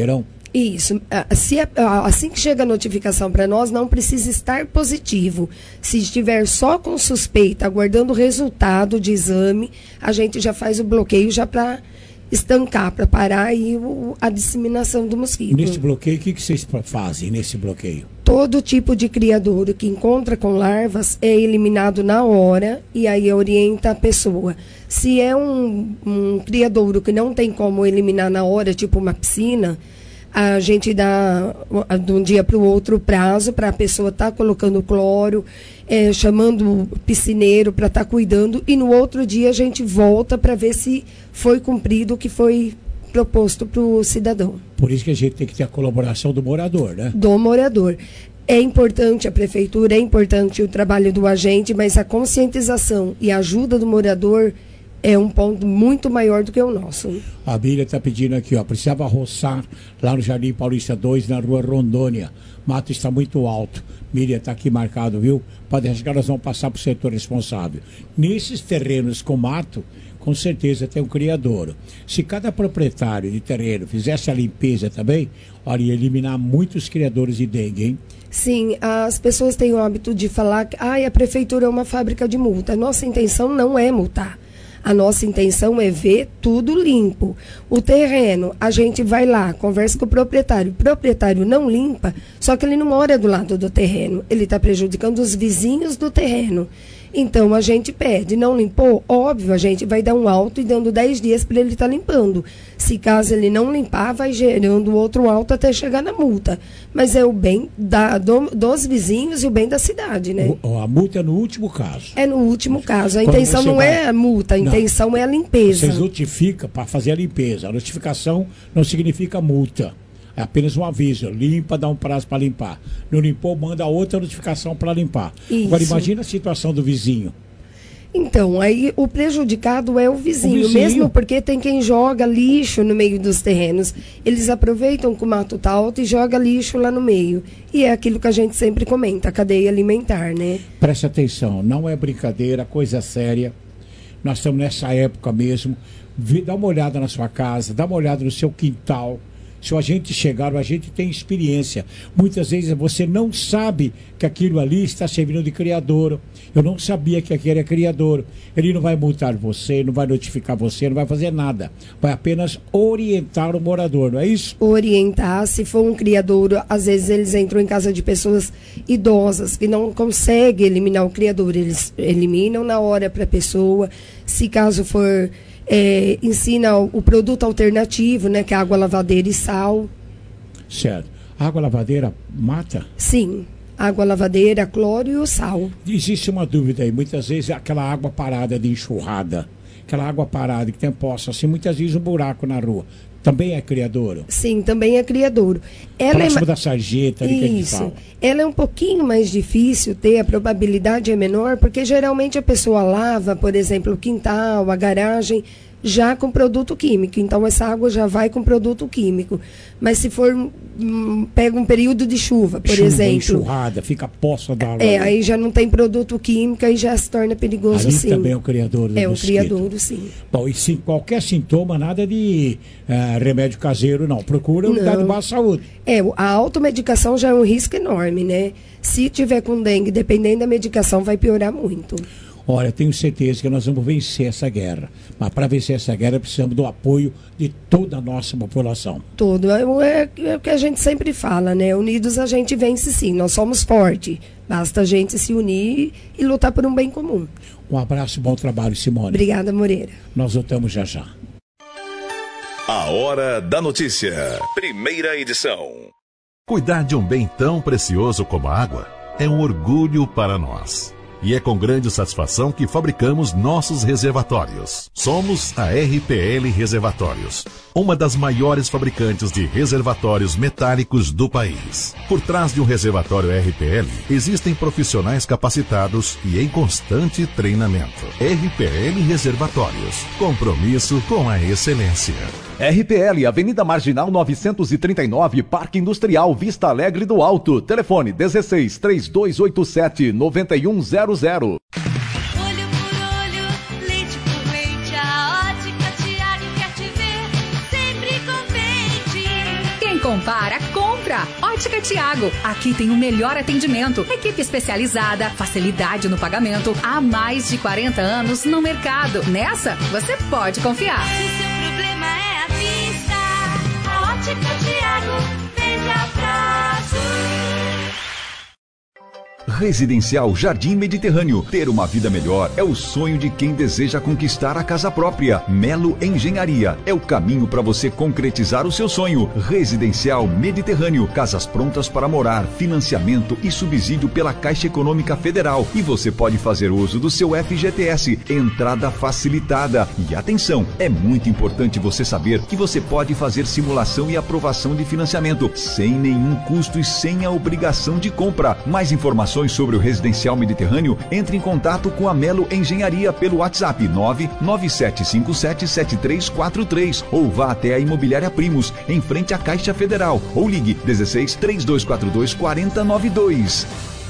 Isso. Se, assim que chega a notificação para nós, não precisa estar positivo. Se estiver só com suspeita, aguardando o resultado de exame, a gente já faz o bloqueio já para estancar, para parar aí o, a disseminação do mosquito. Nesse bloqueio, o que, que vocês fazem nesse bloqueio? Todo tipo de criadouro que encontra com larvas é eliminado na hora e aí orienta a pessoa. Se é um, um criadouro que não tem como eliminar na hora, tipo uma piscina, a gente dá de um dia para o outro prazo para a pessoa estar tá colocando cloro, é, chamando o piscineiro para estar tá cuidando, e no outro dia a gente volta para ver se foi cumprido o que foi proposto para o cidadão. Por isso que a gente tem que ter a colaboração do morador, né? Do morador. É importante a prefeitura, é importante o trabalho do agente, mas a conscientização e a ajuda do morador é um ponto muito maior do que o nosso. A Bíblia está pedindo aqui, ó, precisava roçar lá no Jardim Paulista dois, na rua Rondônia. Mato está muito alto. Miriam está aqui marcado, viu? Pode achar que nós vamos passar para o setor responsável. Nesses terrenos com mato, com certeza tem um criadouro. Se cada proprietário de terreno fizesse a limpeza também, olha, ia eliminar muitos criadores de dengue, hein? Sim, as pessoas têm o hábito de falar que ah, a prefeitura é uma fábrica de multa. Nossa intenção não é multar. A nossa intenção é ver tudo limpo. O terreno, a gente vai lá, conversa com o proprietário. O proprietário não limpa, só que ele não mora do lado do terreno. Ele está prejudicando os vizinhos do terreno. Então, a gente pede. Não limpou? Óbvio, a gente vai dar um auto e dando dez dias para ele estar tá limpando. Se caso ele não limpar, vai gerando outro auto até chegar na multa. Mas é o bem da, do, dos vizinhos e o bem da cidade, né? O, a multa é no último caso. É no último caso. A Quando intenção não vai... é a multa, a não. intenção é a limpeza. Vocês notificam para fazer a limpeza. A notificação não significa multa. É apenas um aviso. Limpa, dá um prazo para limpar. Não limpou, manda outra notificação para limpar. Isso. Agora imagina a situação do vizinho. Então, aí o prejudicado é o vizinho, o vizinho, mesmo porque tem quem joga lixo no meio dos terrenos. Eles aproveitam que o mato está alto e joga lixo lá no meio. E é aquilo que a gente sempre comenta, a cadeia alimentar, né? Preste atenção, não é brincadeira, coisa séria. Nós estamos nessa época mesmo. Dá uma olhada na sua casa, dá uma olhada no seu quintal. Se o agente chegar, o agente tem experiência. Muitas vezes você não sabe que aquilo ali está servindo de criadouro. Eu não sabia que aquele era criadouro. Ele não vai multar você, não vai notificar você, não vai fazer nada. Vai apenas orientar o morador, não é isso? Orientar, se for um criadouro, às vezes eles entram em casa de pessoas idosas que não conseguem eliminar o criadouro. Eles eliminam na hora para a pessoa. Se caso for... É, ensina o, o produto alternativo, né, que é água lavadeira e sal. Certo. Água lavadeira mata? Sim. Água lavadeira, cloro e o sal. Existe uma dúvida aí. Muitas vezes aquela água parada de enxurrada, aquela água parada que tem poça, assim, muitas vezes um buraco na rua. Também é criadouro? Sim, também é criadouro. Ela Próximo é... da sarjeta, ali que a gente Isso. fala. Ela é um pouquinho mais difícil ter, a probabilidade é menor, porque geralmente a pessoa lava, por exemplo, o quintal, a garagem, já com produto químico. Então, essa água já vai com produto químico. Mas se for, hum, pega um período de chuva, por chuva, exemplo... enxurrada, fica a poça d'água. É, ali. Aí já não tem produto químico e já se torna perigoso, ali sim. também é o criador do É o mosquito. criadouro, sim. Bom, e sim, qualquer sintoma, nada de uh, remédio caseiro, não. Procura a unidade de baixa saúde. É, a automedicação já é um risco enorme, né? Se tiver com dengue, dependendo da medicação, vai piorar muito. Olha, tenho certeza que nós vamos vencer essa guerra. Mas para vencer essa guerra, precisamos do apoio de toda a nossa população. Todo. É, é, é o que a gente sempre fala, né? Unidos a gente vence sim. Nós somos fortes. Basta a gente se unir e lutar por um bem comum. Um abraço, bom trabalho, Simone. Obrigada, Moreira. Nós voltamos já já. A Hora da Notícia. Primeira edição. Cuidar de um bem tão precioso como a água é um orgulho para nós. E é com grande satisfação que fabricamos nossos reservatórios. Somos a R P L Reservatórios, uma das maiores fabricantes de reservatórios metálicos do país. Por trás de um reservatório R P L, existem profissionais capacitados e em constante treinamento. R P L Reservatórios, compromisso com a excelência. R P L, Avenida Marginal novecentos e trinta e nove, Parque Industrial, Vista Alegre do Alto. Telefone dezesseis, três dois oito sete, nove um zero zero. Olho por olho, leite por leite, a Ótica Tiago quer te ver sempre contente. Quem compara, compra. Ótica Tiago. Aqui tem o melhor atendimento. Equipe especializada, facilidade no pagamento. Há mais de quarenta anos no mercado. Nessa, você pode confiar. Se seu problema é a vista, a Ótica Tiago vende a prazo. Residencial Jardim Mediterrâneo. Ter uma vida melhor é o sonho de quem deseja conquistar a casa própria. Melo Engenharia é o caminho para você concretizar o seu sonho. Residencial Mediterrâneo. Casas prontas para morar, financiamento e subsídio pela Caixa Econômica Federal. E você pode fazer uso do seu F G T S. Entrada facilitada. E atenção, é muito importante você saber que você pode fazer simulação e aprovação de financiamento sem nenhum custo e sem a obrigação de compra. Mais informações sobre o Residencial Mediterrâneo, entre em contato com a Melo Engenharia pelo WhatsApp nove nove sete cinco sete sete três quatro três ou vá até a Imobiliária Primos, em frente à Caixa Federal, ou ligue dezesseis, trinta e dois quarenta e dois, quarenta noventa e dois.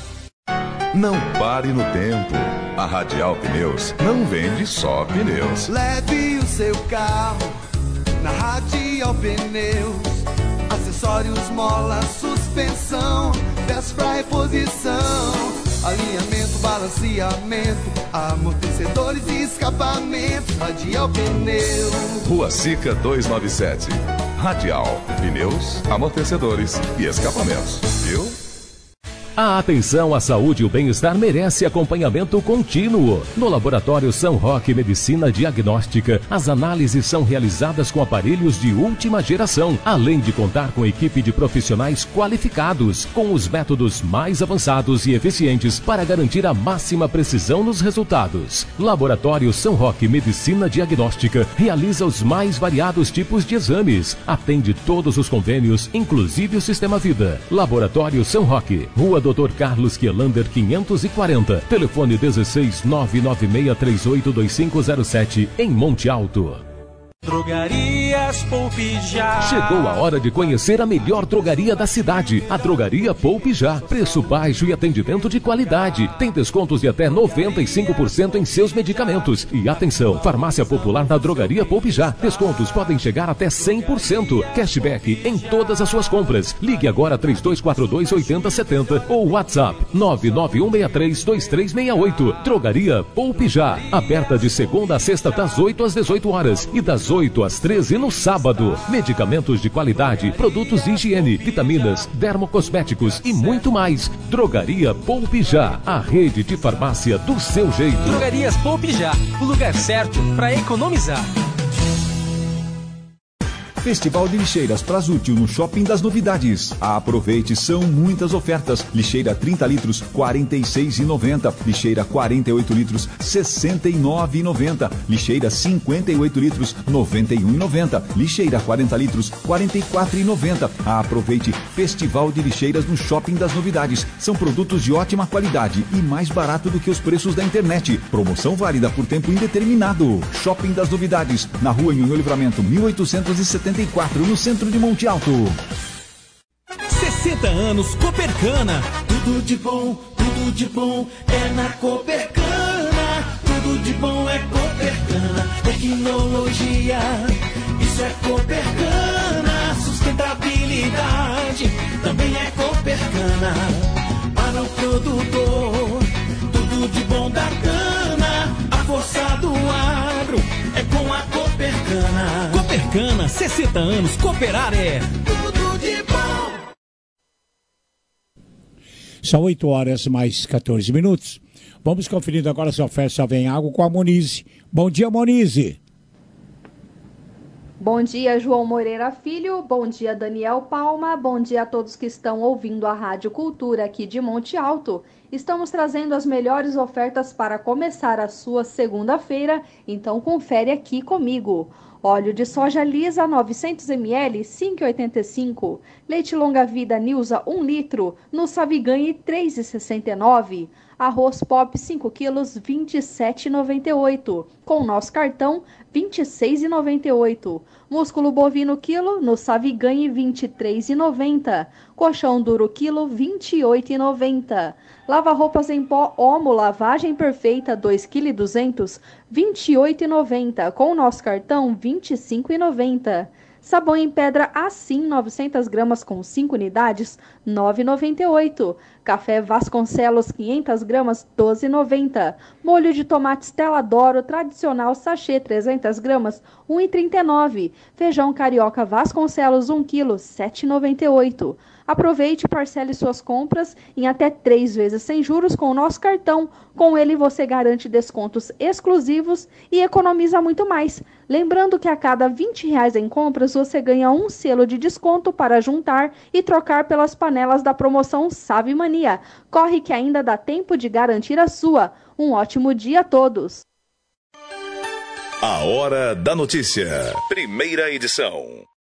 Não pare no tempo. A Radial Pneus não vende só pneus. Leve o seu carro na Radial Pneus. Acessórios, mola, suspensão, peças pra reposição, alinhamento, balanceamento, amortecedores e escapamentos. Radial Pneus. Rua Sica duzentos e noventa e sete. Radial Pneus, amortecedores e escapamentos. Viu? A atenção à saúde e o bem-estar merece acompanhamento contínuo. No Laboratório São Roque Medicina Diagnóstica, as análises são realizadas com aparelhos de última geração, além de contar com equipe de profissionais qualificados, com os métodos mais avançados e eficientes para garantir a máxima precisão nos resultados. Laboratório São Roque Medicina Diagnóstica realiza os mais variados tipos de exames, atende todos os convênios, inclusive o Sistema Vida. Laboratório São Roque, Rua doutor Carlos Quielander quinhentos e quarenta, telefone dezesseis, nove nove seis três oito dois cinco zero sete, em Monte Alto. Drogarias Poupe Já. Chegou a hora de conhecer a melhor drogaria da cidade, a Drogaria Poupe Já. Preço baixo e atendimento de qualidade. Tem descontos de até noventa e cinco por cento em seus medicamentos. E atenção, farmácia popular na Drogaria Poupe Já. Descontos podem chegar até cem por cento. Cashback em todas as suas compras. Ligue agora três dois quatro dois, oito zero sete zero ou WhatsApp nove nove um seis três, dois três seis oito. Drogaria Poupe Já. Aberta de segunda a sexta das oito às dezoito horas e das oito às treze no sábado. Medicamentos de qualidade, produtos de higiene, vitaminas, dermocosméticos e muito mais. Drogaria Poupe Já, a rede de farmácia do seu jeito. Drogarias Poupe Já, o lugar certo para economizar. Festival de Lixeiras Prazútil no Shopping das Novidades. Aproveite, são muitas ofertas. Lixeira trinta litros, quarenta e seis reais e noventa centavos. Lixeira quarenta e oito litros, sessenta e nove reais e noventa centavos. Lixeira cinquenta e oito litros, noventa e um reais e noventa centavos. Lixeira quarenta litros, quarenta e quatro reais e noventa centavos. Aproveite, Festival de Lixeiras no Shopping das Novidades. São produtos de ótima qualidade e mais barato do que os preços da internet. Promoção válida por tempo indeterminado. Shopping das Novidades, na Rua Nhonhô Livramento, mil oitocentos e setenta e quatro, no centro de Monte Alto. sessenta anos Copercana. Tudo de bom, tudo de bom é na Copercana. Tudo de bom é Copercana. Tecnologia, isso é Copercana. Sustentabilidade também é Copercana. Para o produtor, tudo de bom da cana. A força do agro é com a Copercana. Copercana, sessenta anos, cooperar é tudo de bom. São oito horas mais quatorze minutos. Vamos conferindo agora as ofertas Vem Água com a Monize. Bom dia, Monize. Bom dia, João Moreira Filho. Bom dia, Daniel Palma. Bom dia a todos que estão ouvindo a Rádio Cultura aqui de Monte Alto. Estamos trazendo as melhores ofertas para começar a sua segunda-feira, então confere aqui comigo. Óleo de soja lisa novecentos mililitros, cinco reais e oitenta e cinco centavos. Leite longa-vida Nilza um litro, no Saviganhe três reais e sessenta e nove centavos. Arroz Pop cinco quilos, vinte e sete reais e noventa e oito centavos. Com nosso cartão, vinte e seis reais e noventa e oito centavos. Músculo bovino quilo, no Saviganhe vinte e três reais e noventa centavos. Colchão duro quilo, vinte e oito reais e noventa centavos. Lava-roupas em pó Omo Lavagem Perfeita dois quilos e duzentos, vinte e oito reais e noventa centavos. Com nosso cartão, vinte e cinco reais e noventa centavos. Sabão em pedra Assim, novecentas gramas com cinco unidades, nove reais e noventa e oito centavos. Café Vasconcelos, quinhentas gramas, doze reais e noventa centavos. Molho de tomate Stella D'Oro tradicional sachê, trezentas gramas, um real e trinta e nove centavos. Feijão carioca Vasconcelos, um quilo, sete reais e noventa e oito centavos. Aproveite e parcele suas compras em até três vezes sem juros com o nosso cartão. Com ele você garante descontos exclusivos e economiza muito mais. Lembrando que a cada vinte reais em compras você ganha um selo de desconto para juntar e trocar pelas panelas da promoção Save Mania. Corre que ainda dá tempo de garantir a sua. Um ótimo dia a todos. A Hora da Notícia. Primeira edição.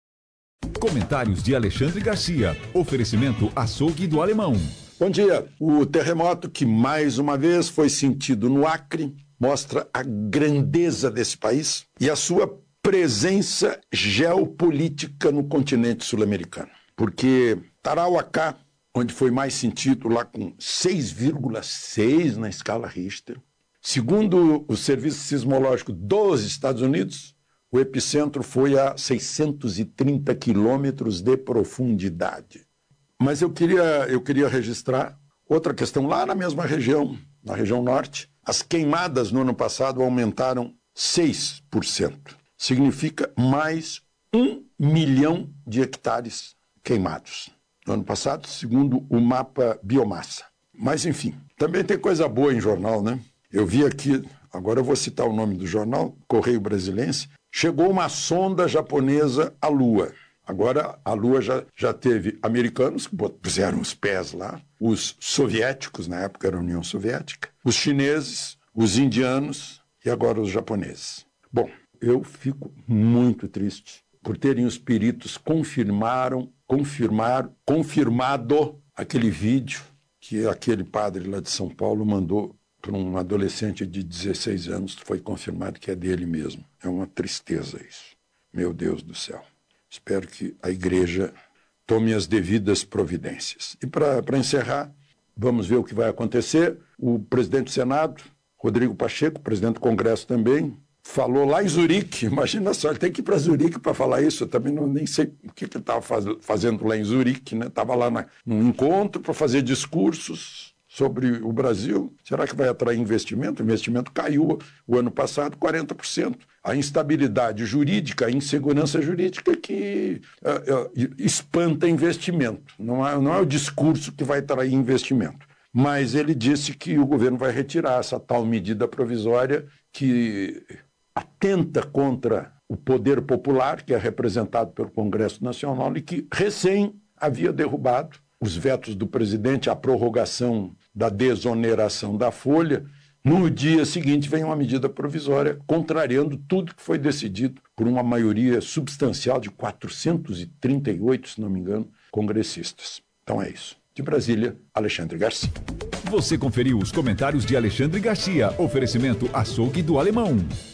Comentários de Alexandre Garcia. Oferecimento Açougue do Alemão. Bom dia. O terremoto que mais uma vez foi sentido no Acre mostra a grandeza desse país e a sua presença geopolítica no continente sul-americano. Porque Tarauacá, onde foi mais sentido lá com seis vírgula seis na escala Richter, segundo o Serviço Sismológico dos Estados Unidos, o epicentro foi a seiscentos e trinta quilômetros de profundidade. Mas eu queria, eu queria registrar outra questão lá na mesma região, na região norte. As queimadas no ano passado aumentaram seis por cento. Significa mais um milhão de hectares queimados no ano passado, segundo o mapa Biomassa. Mas, enfim, também tem coisa boa em jornal, né? Eu vi aqui, agora eu vou citar o nome do jornal, Correio Brasilense. Chegou uma sonda japonesa à Lua. Agora a Lua já, já teve americanos que puseram os pés lá, os soviéticos, na época era a União Soviética, os chineses, os indianos e agora os japoneses. Bom, eu fico muito triste por terem os peritos confirmaram, confirmar, confirmado aquele vídeo que aquele padre lá de São Paulo mandou para um adolescente de dezesseis anos, foi confirmado que é dele mesmo. É uma tristeza isso. Meu Deus do céu. Espero que a igreja tome as devidas providências. E para encerrar, vamos ver o que vai acontecer. O presidente do Senado, Rodrigo Pacheco, presidente do Congresso também, falou lá em Zurique. Imagina só, ele tem que ir para Zurique para falar isso. Eu também não, nem sei o que, que ele estava faz, fazendo lá em Zurique, né? Estava lá na, num encontro para fazer discursos sobre o Brasil. Será que vai atrair investimento? O investimento caiu o ano passado quarenta por cento. A instabilidade jurídica, a insegurança jurídica que uh, uh, espanta investimento. Não é, não é o discurso que vai atrair investimento. Mas ele disse que o governo vai retirar essa tal medida provisória que atenta contra o poder popular, que é representado pelo Congresso Nacional e que recém havia derrubado os vetos do presidente, a prorrogação da desoneração da folha. No dia seguinte vem uma medida provisória contrariando tudo que foi decidido por uma maioria substancial de quatrocentos e trinta e oito, se não me engano, congressistas. Então é isso. De Brasília, Alexandre Garcia. Você conferiu os comentários de Alexandre Garcia. Oferecimento Açougue do Alemão.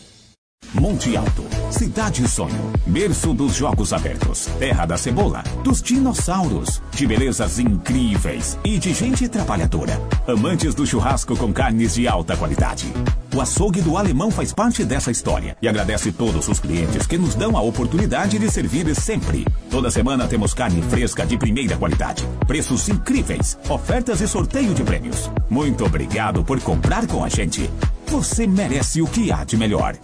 Monte Alto, cidade sonho, berço dos jogos abertos, terra da cebola, dos dinossauros, de belezas incríveis e de gente trabalhadora. Amantes do churrasco com carnes de alta qualidade. O Açougue do Alemão faz parte dessa história e agradece todos os clientes que nos dão a oportunidade de servir sempre. Toda semana temos carne fresca de primeira qualidade, preços incríveis, ofertas e sorteio de prêmios. Muito obrigado por comprar com a gente. Você merece o que há de melhor.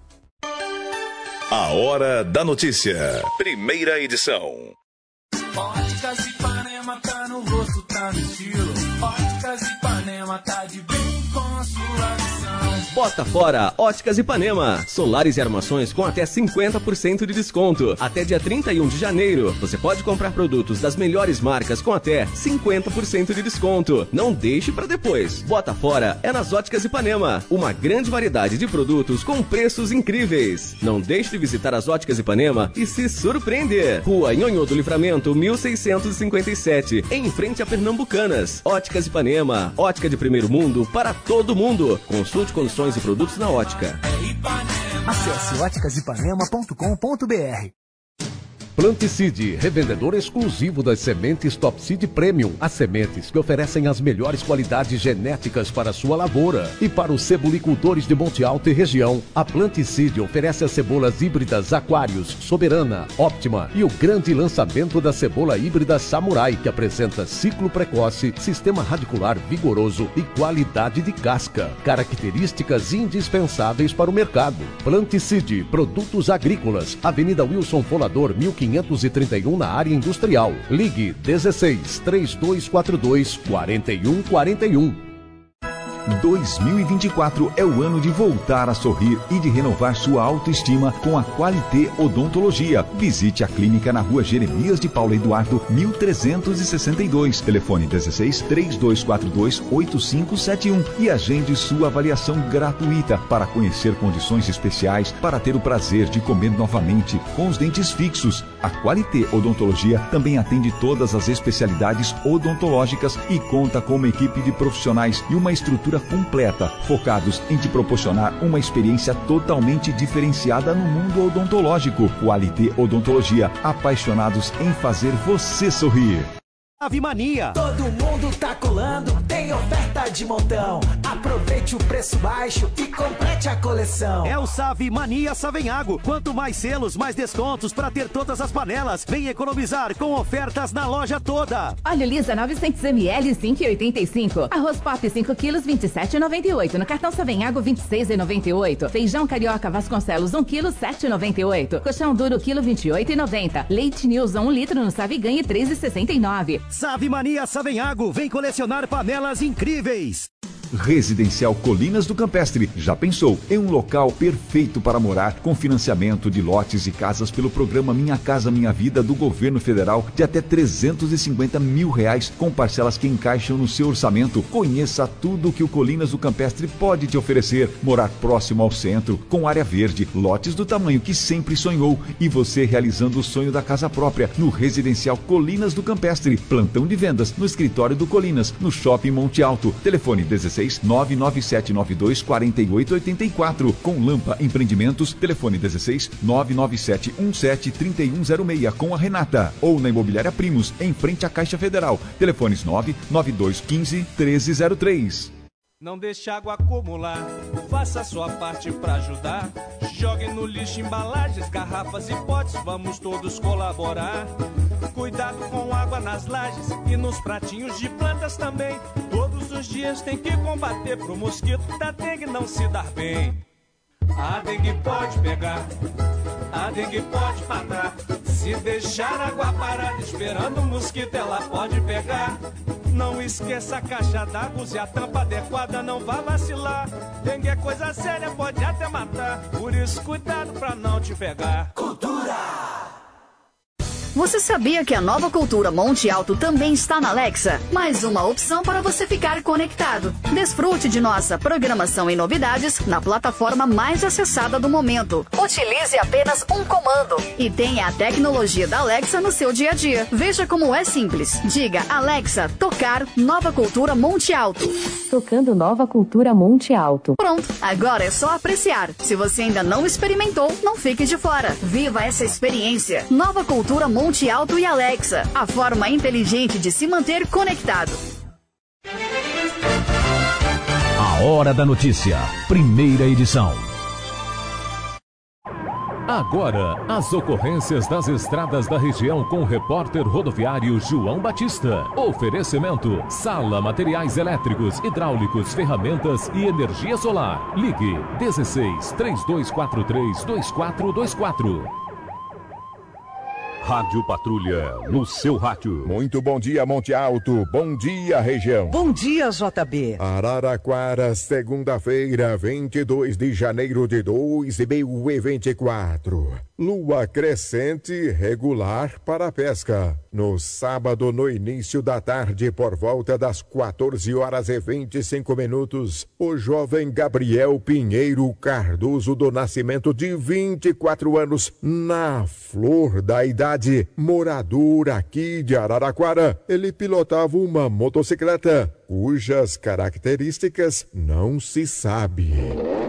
A Hora da Notícia. Primeira edição. Óticas Ipanema tá no rosto, tá no estilo. Óticas Ipanema tá de bem com a sua visão. Bota fora Óticas Ipanema. Solares e armações com até cinquenta por cento de desconto. Até dia trinta e um de janeiro. Você pode comprar produtos das melhores marcas com até cinquenta por cento de desconto. Não deixe para depois. Bota fora é nas Óticas Ipanema. Uma grande variedade de produtos com preços incríveis. Não deixe de visitar as Óticas Ipanema e se surpreender. Rua Nhonhô do Livramento, mil seiscentos e cinquenta e sete, em frente a Pernambucanas. Óticas Ipanema. Ótica de primeiro mundo para todo mundo. Consulte condições e produtos na ótica. Acesse óticas ipanema ponto com ponto br. Planticide, revendedor exclusivo das sementes Top Seed Premium. As sementes que oferecem as melhores qualidades genéticas para a sua lavoura. E para os cebolicultores de Monte Alto e região, a Planticide oferece as cebolas híbridas Aquários, Soberana, Óptima e o grande lançamento da cebola híbrida Samurai, que apresenta ciclo precoce, sistema radicular vigoroso e qualidade de casca. Características indispensáveis para o mercado. Planticide, produtos agrícolas. Avenida Wilson Folador, mil quinhentos e trinta e um, na área industrial. Ligue dezesseis, três dois quatro dois, quatro um quatro um. dois mil e vinte e quatro é o ano de voltar a sorrir e de renovar sua autoestima com a Qualité Odontologia. Visite a clínica na rua Jeremias de Paula Eduardo, mil trezentos e sessenta e dois. Telefone dezesseis, três dois quatro dois, oito cinco sete um e agende sua avaliação gratuita para conhecer condições especiais para ter o prazer de comer novamente com os dentes fixos. A Qualité Odontologia também atende todas as especialidades odontológicas e conta com uma equipe de profissionais e uma estrutura completa, focados em te proporcionar uma experiência totalmente diferenciada no mundo odontológico. Qualité Odontologia, apaixonados em fazer você sorrir. Ave Mania. Todo mundo tá colando, tem oferta de montão. Aproveite o preço baixo e complete a coleção. É o Save Mania Savenhago. Quanto mais selos, mais descontos para ter todas as panelas. Vem economizar com ofertas na loja toda. Óleo Lisa novecentos mililitros, cinco reais e oitenta e cinco centavos. Arroz Pop cinco quilos, vinte e sete reais e noventa e oito centavos. No cartão Savenhago, vinte e seis reais e noventa e oito centavos. Feijão Carioca Vasconcelos, um quilo, sete reais e noventa e oito centavos. Colchão Duro, quilo, vinte e oito reais e noventa centavos. Leite Nilson, um litro no Save Ganhe, três reais e sessenta e nove centavos. Save Mania Savenhago, vem colecionar panelas incríveis. Residencial Colinas do Campestre. Já pensou em um local perfeito para morar, com financiamento de lotes e casas pelo programa Minha Casa Minha Vida do governo federal de até trezentos e cinquenta mil reais, com parcelas que encaixam no seu orçamento. Conheça tudo o que o Colinas do Campestre pode te oferecer. Morar próximo ao centro, com área verde, lotes do tamanho que sempre sonhou e você realizando o sonho da casa própria no Residencial Colinas do Campestre. Plantão de vendas no escritório do Colinas, no Shopping Monte Alto. Telefone dezesseis, nove nove sete nove dois, quatro oito oito quatro. Com Lampa Empreendimentos, telefone dezesseis, nove nove sete um sete, três um zero seis com a Renata. Ou na Imobiliária Primos, em frente à Caixa Federal. Telefones nove nove dois um cinco, um três zero três. Não deixe água acumular, faça a sua parte pra ajudar. Jogue no lixo embalagens, garrafas e potes, vamos todos colaborar. Cuidado com água nas lajes e nos pratinhos de plantas também. Todos os dias tem que combater pro mosquito da dengue não se dar bem. A dengue pode pegar, a dengue pode matar. Se deixar a água parada esperando o mosquito, ela pode pegar. Não esqueça a caixa d'água, use a tampa adequada, não vá vacilar. Dengue é coisa séria, pode até matar. Por isso, cuidado pra não te pegar. Cultura! Você sabia que a nova Cultura Monte Alto também está na Alexa? Mais uma opção para você ficar conectado. Desfrute de nossa programação e novidades na plataforma mais acessada do momento. Utilize apenas um comando e tenha a tecnologia da Alexa no seu dia a dia. Veja como é simples. Diga, Alexa, tocar Nova Cultura Monte Alto. Tocando Nova Cultura Monte Alto. Pronto, agora é só apreciar. Se você ainda não experimentou, não fique de fora. Viva essa experiência. Nova Cultura Monte Monte Alto e Alexa, a forma inteligente de se manter conectado. A Hora da Notícia, primeira edição. Agora, as ocorrências das estradas da região com o repórter rodoviário João Batista. Oferecimento: Sala Materiais Elétricos, Hidráulicos, Ferramentas e Energia Solar. Ligue dezesseis, três dois quatro três, dois quatro dois quatro. Rádio Patrulha, no seu rádio. Muito bom dia, Monte Alto. Bom dia, região. Bom dia, J B. Araraquara, segunda-feira, vinte e dois de janeiro de dois mil e vinte e quatro. Lua crescente regular para a pesca. No sábado, no início da tarde, por volta das quatorze horas e vinte e cinco minutos, o jovem Gabriel Pinheiro Cardoso do Nascimento, de vinte e quatro anos, na flor da idade, morador aqui de Araraquara, ele pilotava uma motocicleta cujas características não se sabe.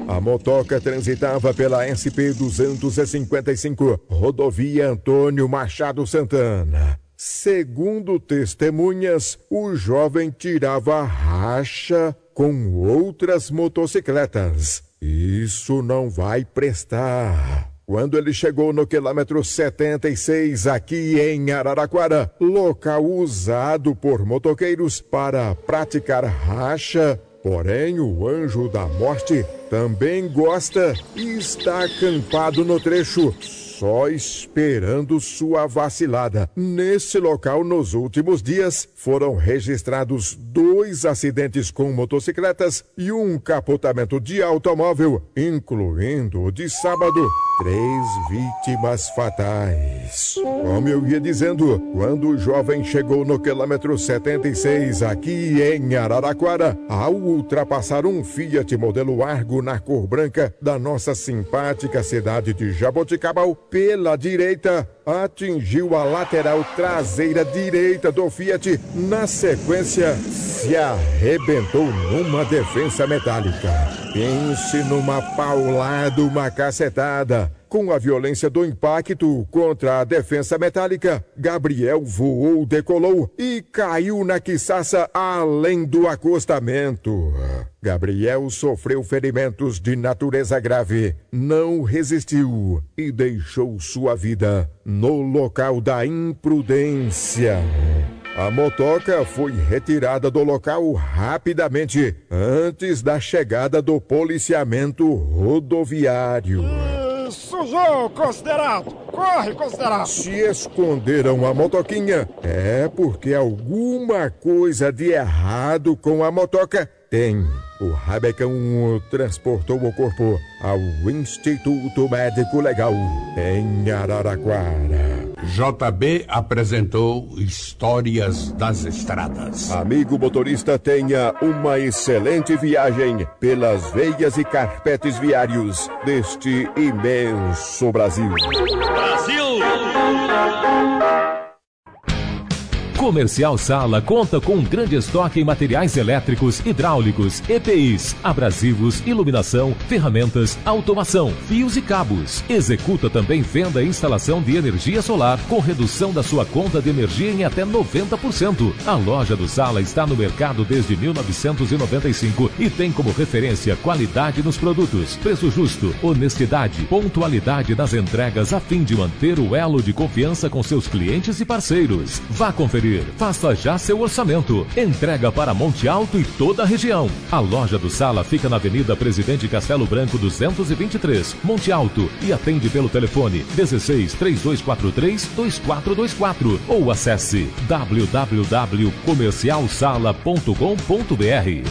A motoca transitava pela S P duzentos e cinquenta e cinco, rodovia Antônio Machado Santana. Segundo testemunhas, o jovem tirava racha com outras motocicletas. Isso não vai prestar. Quando ele chegou no quilômetro setenta e seis, aqui em Araraquara, local usado por motoqueiros para praticar racha, porém o anjo da morte também gosta e está acampado no trecho, só esperando sua vacilada. Nesse local, nos últimos dias, foram registrados dois acidentes com motocicletas e um capotamento de automóvel, incluindo o de sábado. Três vítimas fatais. Como eu ia dizendo, quando o jovem chegou no quilômetro setenta e seis, aqui em Araraquara, ao ultrapassar um Fiat modelo Argo na cor branca da nossa simpática cidade de Jaboticabal, pela direita, atingiu a lateral traseira direita do Fiat. Na sequência, se arrebentou numa defensa metálica. Pense numa paulada, uma cacetada. Com a violência do impacto contra a defensa metálica, Gabriel voou, decolou e caiu na quiçaça além do acostamento. Gabriel sofreu ferimentos de natureza grave, não resistiu e deixou sua vida no local da imprudência. A motoca foi retirada do local rapidamente, antes da chegada do policiamento rodoviário. Sujou, considerado! Corre, considerado! Se esconderam a motoquinha, é porque alguma coisa de errado com a motoca tem. O Rabecão transportou o corpo ao Instituto Médico Legal, em Araraquara. J B apresentou Histórias das Estradas. Amigo motorista, tenha uma excelente viagem pelas veias e carpetes viários deste imenso Brasil. Brasil! Comercial Sala conta com um grande estoque em materiais elétricos, hidráulicos, E P Is, abrasivos, iluminação, ferramentas, automação, fios e cabos. Executa também venda e instalação de energia solar com redução da sua conta de energia em até noventa por cento. A loja do Sala está no mercado desde mil novecentos e noventa e cinco e tem como referência qualidade nos produtos, preço justo, honestidade, pontualidade nas entregas a fim de manter o elo de confiança com seus clientes e parceiros. Vá conferir. Faça já seu orçamento. Entrega para Monte Alto e toda a região. A loja do Sala fica na Avenida Presidente Castelo Branco duzentos e vinte e três, Monte Alto, e atende pelo telefone dezesseis, três dois quatro três, dois quatro dois quatro ou acesse w w w ponto comercial sala ponto com ponto b r.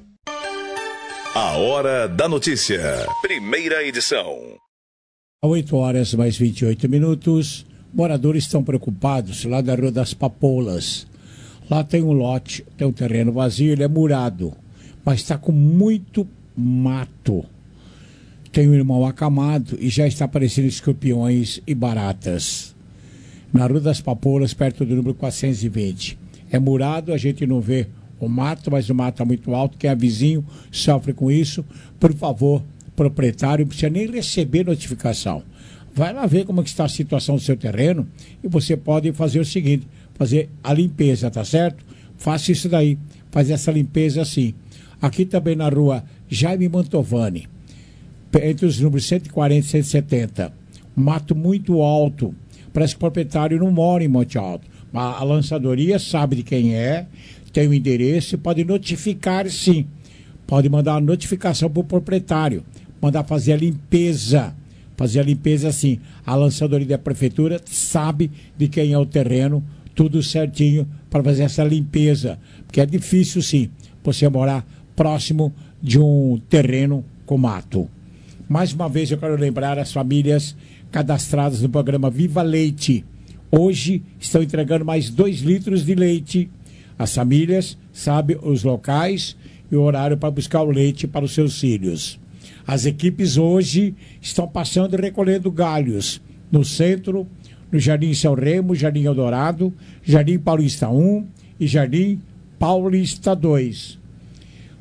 A Hora da Notícia. Primeira edição. oito horas mais vinte e oito minutos. Moradores estão preocupados lá da Rua das Papoulas. Lá tem um lote, tem um terreno vazio, ele é murado, mas está com muito mato. Tem um irmão acamado e já está aparecendo escorpiões e baratas. Na Rua das Papoulas, perto do número quatrocentos e vinte. É murado, a gente não vê o mato, mas o mato está muito alto. Quem é vizinho sofre com isso. Por favor, proprietário, não precisa nem receber notificação. Vai lá ver como é que está a situação do seu terreno e você pode fazer o seguinte, fazer a limpeza, tá certo? Faça isso daí, faz essa limpeza assim. Aqui também na rua Jaime Mantovani, entre os números cento e quarenta e cento e setenta, mato muito alto, parece que o proprietário não mora em Monte Alto. A, a lançadoria sabe de quem é, tem o endereço, pode notificar sim, pode mandar uma notificação para o proprietário, mandar fazer a limpeza. Fazer a limpeza assim. A lançadoria da prefeitura sabe de quem é o terreno, tudo certinho para fazer essa limpeza. Porque é difícil, sim, você morar próximo de um terreno com mato. Mais uma vez eu quero lembrar as famílias cadastradas no programa Viva Leite. Hoje estão entregando mais dois litros de leite. As famílias sabem os locais e o horário para buscar o leite para os seus filhos. As equipes hoje estão passando e recolhendo galhos no centro, no Jardim São Remo, Jardim Eldorado, Jardim Paulista um e Jardim Paulista dois.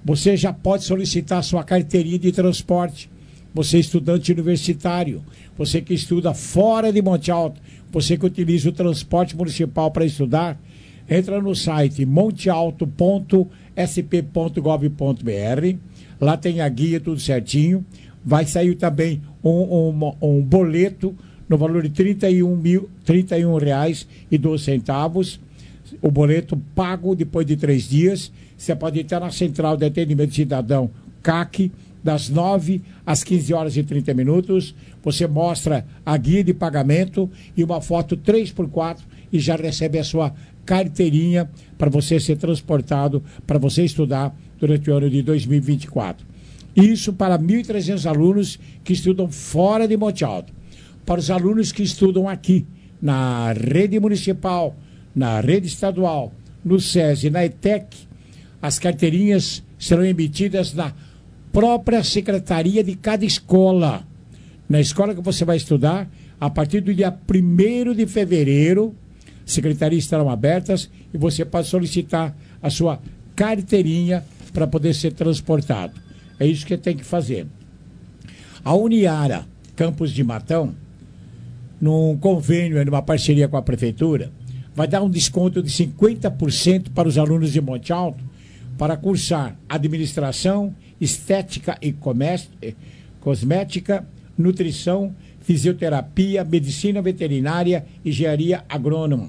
você já pode solicitar sua carteirinha de transporte. Você estudante universitário, você que estuda fora de Monte Alto, você que utiliza o transporte municipal para estudar, entra no site monte alto ponto s p ponto gov ponto b r, lá tem a guia, tudo certinho. Vai sair também um, um, um boleto no valor de trinta e um mil, trinta e um reais e doze centavos. O boleto pago depois de três dias. Você pode entrar na Central de Atendimento Cidadão C A C, das nove às quinze horas e trinta minutos. Você mostra a guia de pagamento e uma foto três por quatro e já recebe a sua carteirinha para você ser transportado, para você estudar durante o ano de dois mil e vinte e quatro. Isso para mil e trezentos alunos que estudam fora de Monte Alto. Para os alunos que estudam aqui, na rede municipal, na rede estadual, no SESI, na ETEC, as carteirinhas serão emitidas na própria secretaria de cada escola. Na escola que você vai estudar, a partir do dia primeiro de fevereiro, secretarias estarão abertas e você pode solicitar a sua carteirinha para poder ser transportado. É isso que tem que fazer. A Uniara Campos de Matão, num convênio, numa parceria com a prefeitura, vai dar um desconto de cinquenta por cento para os alunos de Monte Alto para cursar administração, estética e comércio, cosmética, nutrição, fisioterapia, medicina veterinária, engenharia agrônoma,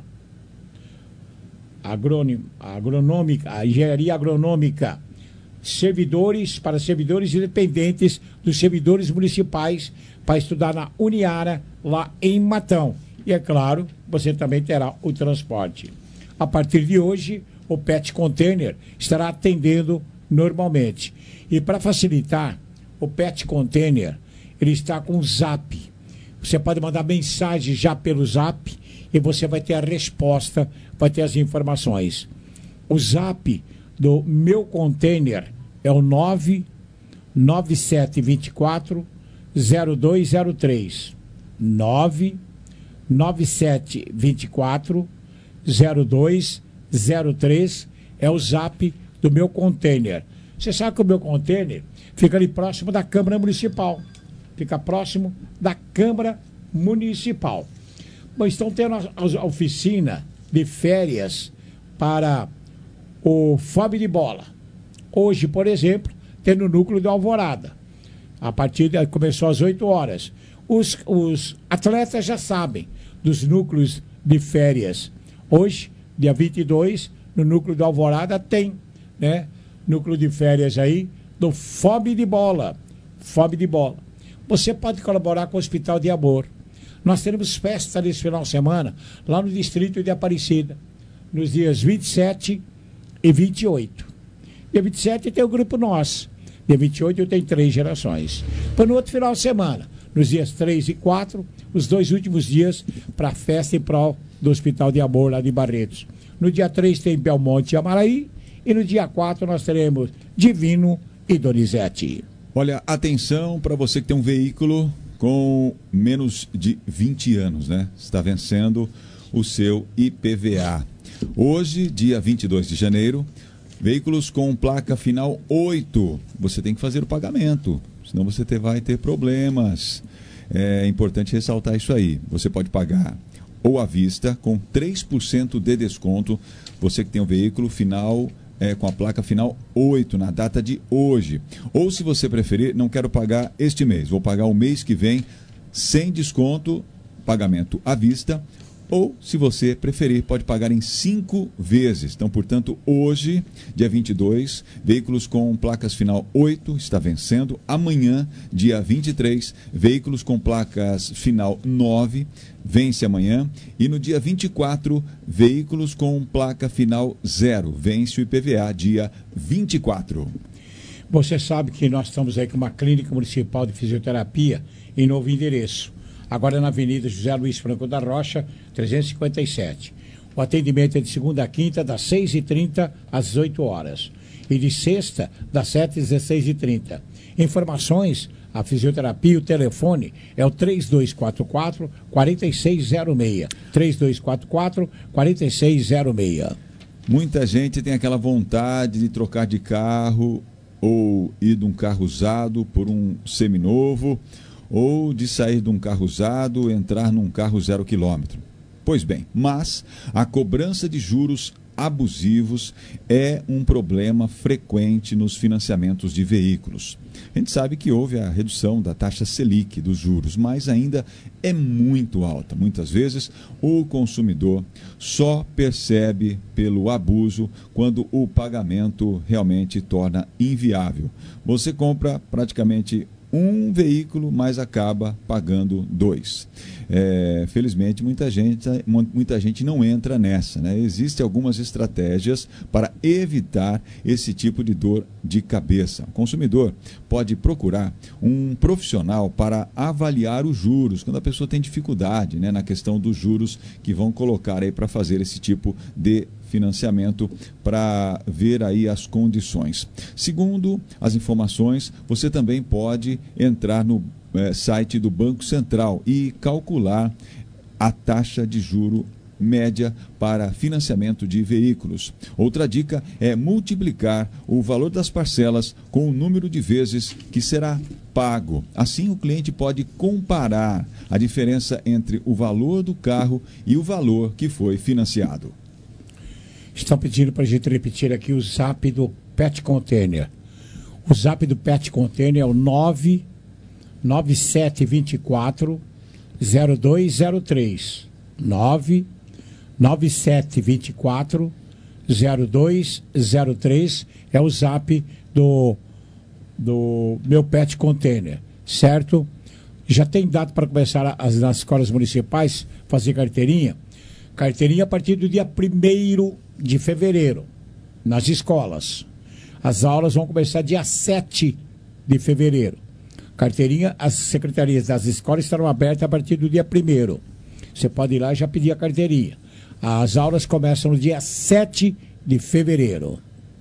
agrônima, agronômica, engenharia agronômica, servidores, para servidores independentes dos servidores municipais, para estudar na Uniara, lá em Matão. E, é claro, você também terá o transporte. A partir de hoje, o Pet Container estará atendendo normalmente. E para facilitar, o Pet Container, ele está com o Zap. Você pode mandar mensagem já pelo Zap e você vai ter a resposta, vai ter as informações. O Zap do Meu Container é o nove nove sete dois quatro zero dois zero três. nove nove sete dois quatro zero dois zero três é o Zap do Meu Container. Você sabe que o Meu Container fica ali próximo da Câmara Municipal. Fica próximo da Câmara Municipal. Bom, estão tendo a, a oficina de férias para o F O B de bola. Hoje, por exemplo, tem no núcleo de Alvorada. A partir de, começou às oito horas. Os, os atletas já sabem dos núcleos de férias. Hoje, dia vinte e dois, no núcleo de Alvorada tem, né? Núcleo de férias aí do F O B de bola. F O B de bola. Você pode colaborar com o Hospital de Amor. Nós teremos festa nesse final de semana lá no distrito de Aparecida, nos dias vinte e sete e vinte e oito. Dia vinte e sete tem o grupo Nós. Dia vinte e oito tem Três Gerações. Para no outro final de semana, nos dias três e quatro, os dois últimos dias para a festa em prol do Hospital de Amor lá de Barretos. No dia três tem Belmonte e Amaraí e no dia quatro nós teremos Divino e Donizete. Olha, atenção para você que tem um veículo com menos de vinte anos, né? Está vencendo o seu I P V A. Hoje, dia vinte e dois de janeiro, veículos com placa final oito, você tem que fazer o pagamento, senão você ter, vai ter problemas. É importante ressaltar isso aí. Você pode pagar ou à vista com três por cento de desconto, você que tem um veículo final É, com a placa final oito, na data de hoje. Ou, se você preferir, não quero pagar este mês, vou pagar o mês que vem sem desconto, pagamento à vista. Ou, se você preferir, pode pagar em cinco vezes. Então, portanto, hoje, dia vinte e dois, veículos com placas final oito está vencendo. Amanhã, dia vinte e três, veículos com placas final nove vence amanhã. E no dia vinte e quatro, veículos com placa final zero vence o I P V A dia vinte e quatro. Você sabe que nós estamos aí com uma clínica municipal de fisioterapia em novo endereço. Agora na Avenida José Luiz Franco da Rocha, trezentos e cinquenta e sete. O atendimento é de segunda a quinta, das seis e trinta às dezoito horas. E de sexta, das sete às dezesseis e trinta. Informações, a fisioterapia, o telefone é o três dois quatro quatro, quatro seis zero seis. três dois quatro quatro, quatro seis zero seis. Muita gente tem aquela vontade de trocar de carro ou ir de um carro usado por um seminovo, ou de sair de um carro usado e entrar num carro zero quilômetro. Pois bem, mas a cobrança de juros abusivos é um problema frequente nos financiamentos de veículos. A gente sabe que houve a redução da taxa Selic dos juros, mas ainda é muito alta. Muitas vezes o consumidor só percebe pelo abuso quando o pagamento realmente torna inviável. Você compra praticamente um veículo, mas acaba pagando dois. É, felizmente, muita gente, muita gente não entra nessa, né? Existem algumas estratégias para evitar esse tipo de dor de cabeça. O consumidor pode procurar um profissional para avaliar os juros, quando a pessoa tem dificuldade, né, na questão dos juros que vão colocar aí para fazer esse tipo de financiamento, para ver aí as condições. Segundo as informações, você também pode entrar no é, site do Banco Central e calcular a taxa de juro média para financiamento de veículos. Outra dica é multiplicar o valor das parcelas com o número de vezes que será pago. Assim, o cliente pode comparar a diferença entre o valor do carro e o valor que foi financiado. Estão pedindo para a gente repetir aqui o zap do Pet Container. O zap do Pet Container é o nove nove sete dois quatro zero dois zero três. nove nove sete dois quatro zero dois zero três é o zap do, do meu Pet Container, certo? Já tem data para começar as, nas escolas municipais fazer carteirinha? Carteirinha a partir do dia primeiro de fevereiro, nas escolas. As aulas vão começar dia sete de fevereiro. Carteirinha, as secretarias das escolas estarão abertas a partir do dia primeiro. Você pode ir lá e já pedir a carteirinha. As aulas começam no dia sete de fevereiro.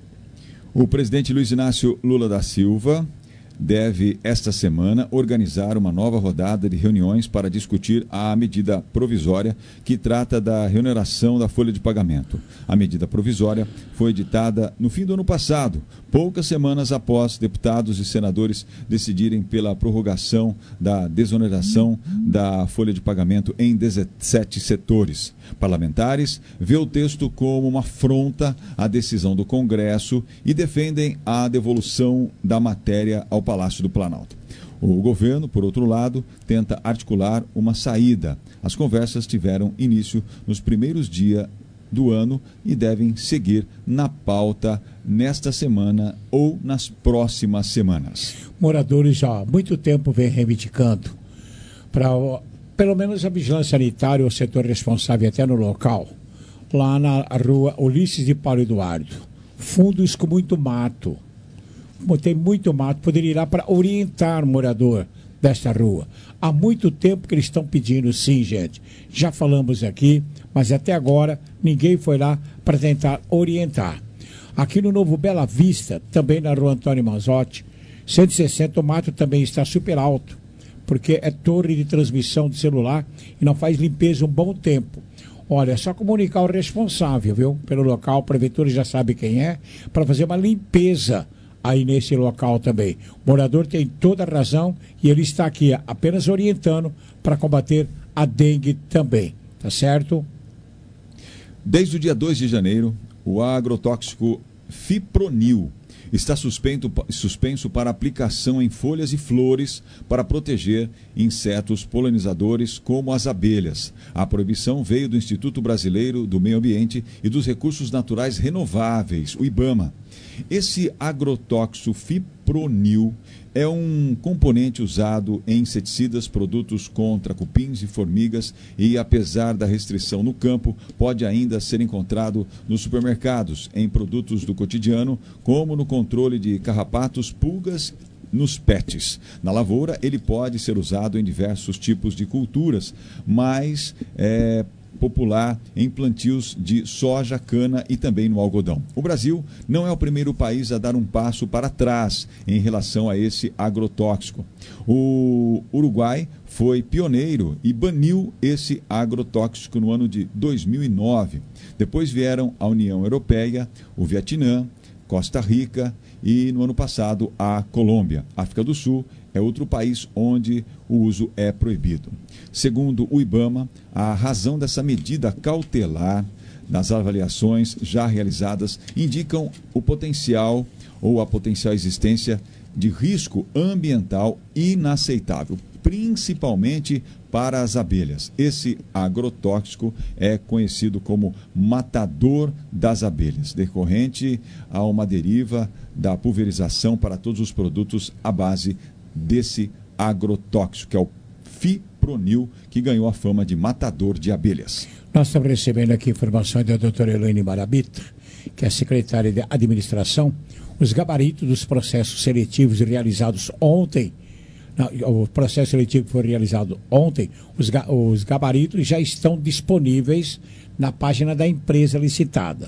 O presidente Luiz Inácio Lula da Silva deve, esta semana, organizar uma nova rodada de reuniões para discutir a medida provisória que trata da reoneração da folha de pagamento. A medida provisória foi editada no fim do ano passado, poucas semanas após deputados e senadores decidirem pela prorrogação da desoneração da folha de pagamento em dezessete setores. Parlamentares vê o texto como uma afronta à decisão do Congresso e defendem a devolução da matéria ao Palácio do Planalto. O governo, por outro lado, tenta articular uma saída. As conversas tiveram início nos primeiros dias do ano e devem seguir na pauta nesta semana ou nas próximas semanas. Moradores já há muito tempo vêm reivindicando para pelo menos a vigilância sanitária, o setor responsável até no local, lá na rua Ulisses de Paulo Eduardo. Fundos com muito mato. Como tem muito mato, poderia ir lá para orientar o morador desta rua. Há muito tempo que eles estão pedindo, sim, gente. Já falamos aqui, mas até agora ninguém foi lá para tentar orientar. Aqui no Novo Bela Vista, também na rua Antônio Manzotti, cento e sessenta, o mato também está super alto, porque é torre de transmissão de celular e não faz limpeza um bom tempo. Olha, é só comunicar o responsável, viu? Pelo local, a prefeitura já sabe quem é, para fazer uma limpeza aí nesse local também. O morador tem toda a razão e ele está aqui apenas orientando para combater a dengue também, tá certo? Desde o dia dois de janeiro, o agrotóxico Fipronil está suspenso, suspenso para aplicação em folhas e flores para proteger insetos polinizadores como as abelhas. A proibição veio do Instituto Brasileiro do Meio Ambiente e dos Recursos Naturais Renováveis, o IBAMA. Esse agrotóxico Fipronil é um componente usado em inseticidas, produtos contra cupins e formigas e, apesar da restrição no campo, pode ainda ser encontrado nos supermercados, em produtos do cotidiano, como no controle de carrapatos, pulgas, nos pets. Na lavoura, ele pode ser usado em diversos tipos de culturas, mas é popular em plantios de soja, cana e também no algodão. O Brasil não é o primeiro país a dar um passo para trás em relação a esse agrotóxico. O Uruguai foi pioneiro e baniu esse agrotóxico no ano de dois mil e nove. Depois vieram a União Europeia, o Vietnã, Costa Rica e, no ano passado, a Colômbia. África do Sul é outro país onde o uso é proibido. Segundo o IBAMA, a razão dessa medida cautelar nas avaliações já realizadas indicam o potencial ou a potencial existência de risco ambiental inaceitável, principalmente para as abelhas. Esse agrotóxico é conhecido como matador das abelhas, decorrente a uma deriva da pulverização para todos os produtos à base desse agrotóxico, que é o fipronil, que ganhou a fama de matador de abelhas. Nós estamos recebendo aqui informações da doutora Elaine Marabita, que é secretária de administração. Os gabaritos dos processos seletivos realizados ontem, não, o processo seletivo foi realizado ontem, os, os gabaritos já estão disponíveis na página da empresa licitada,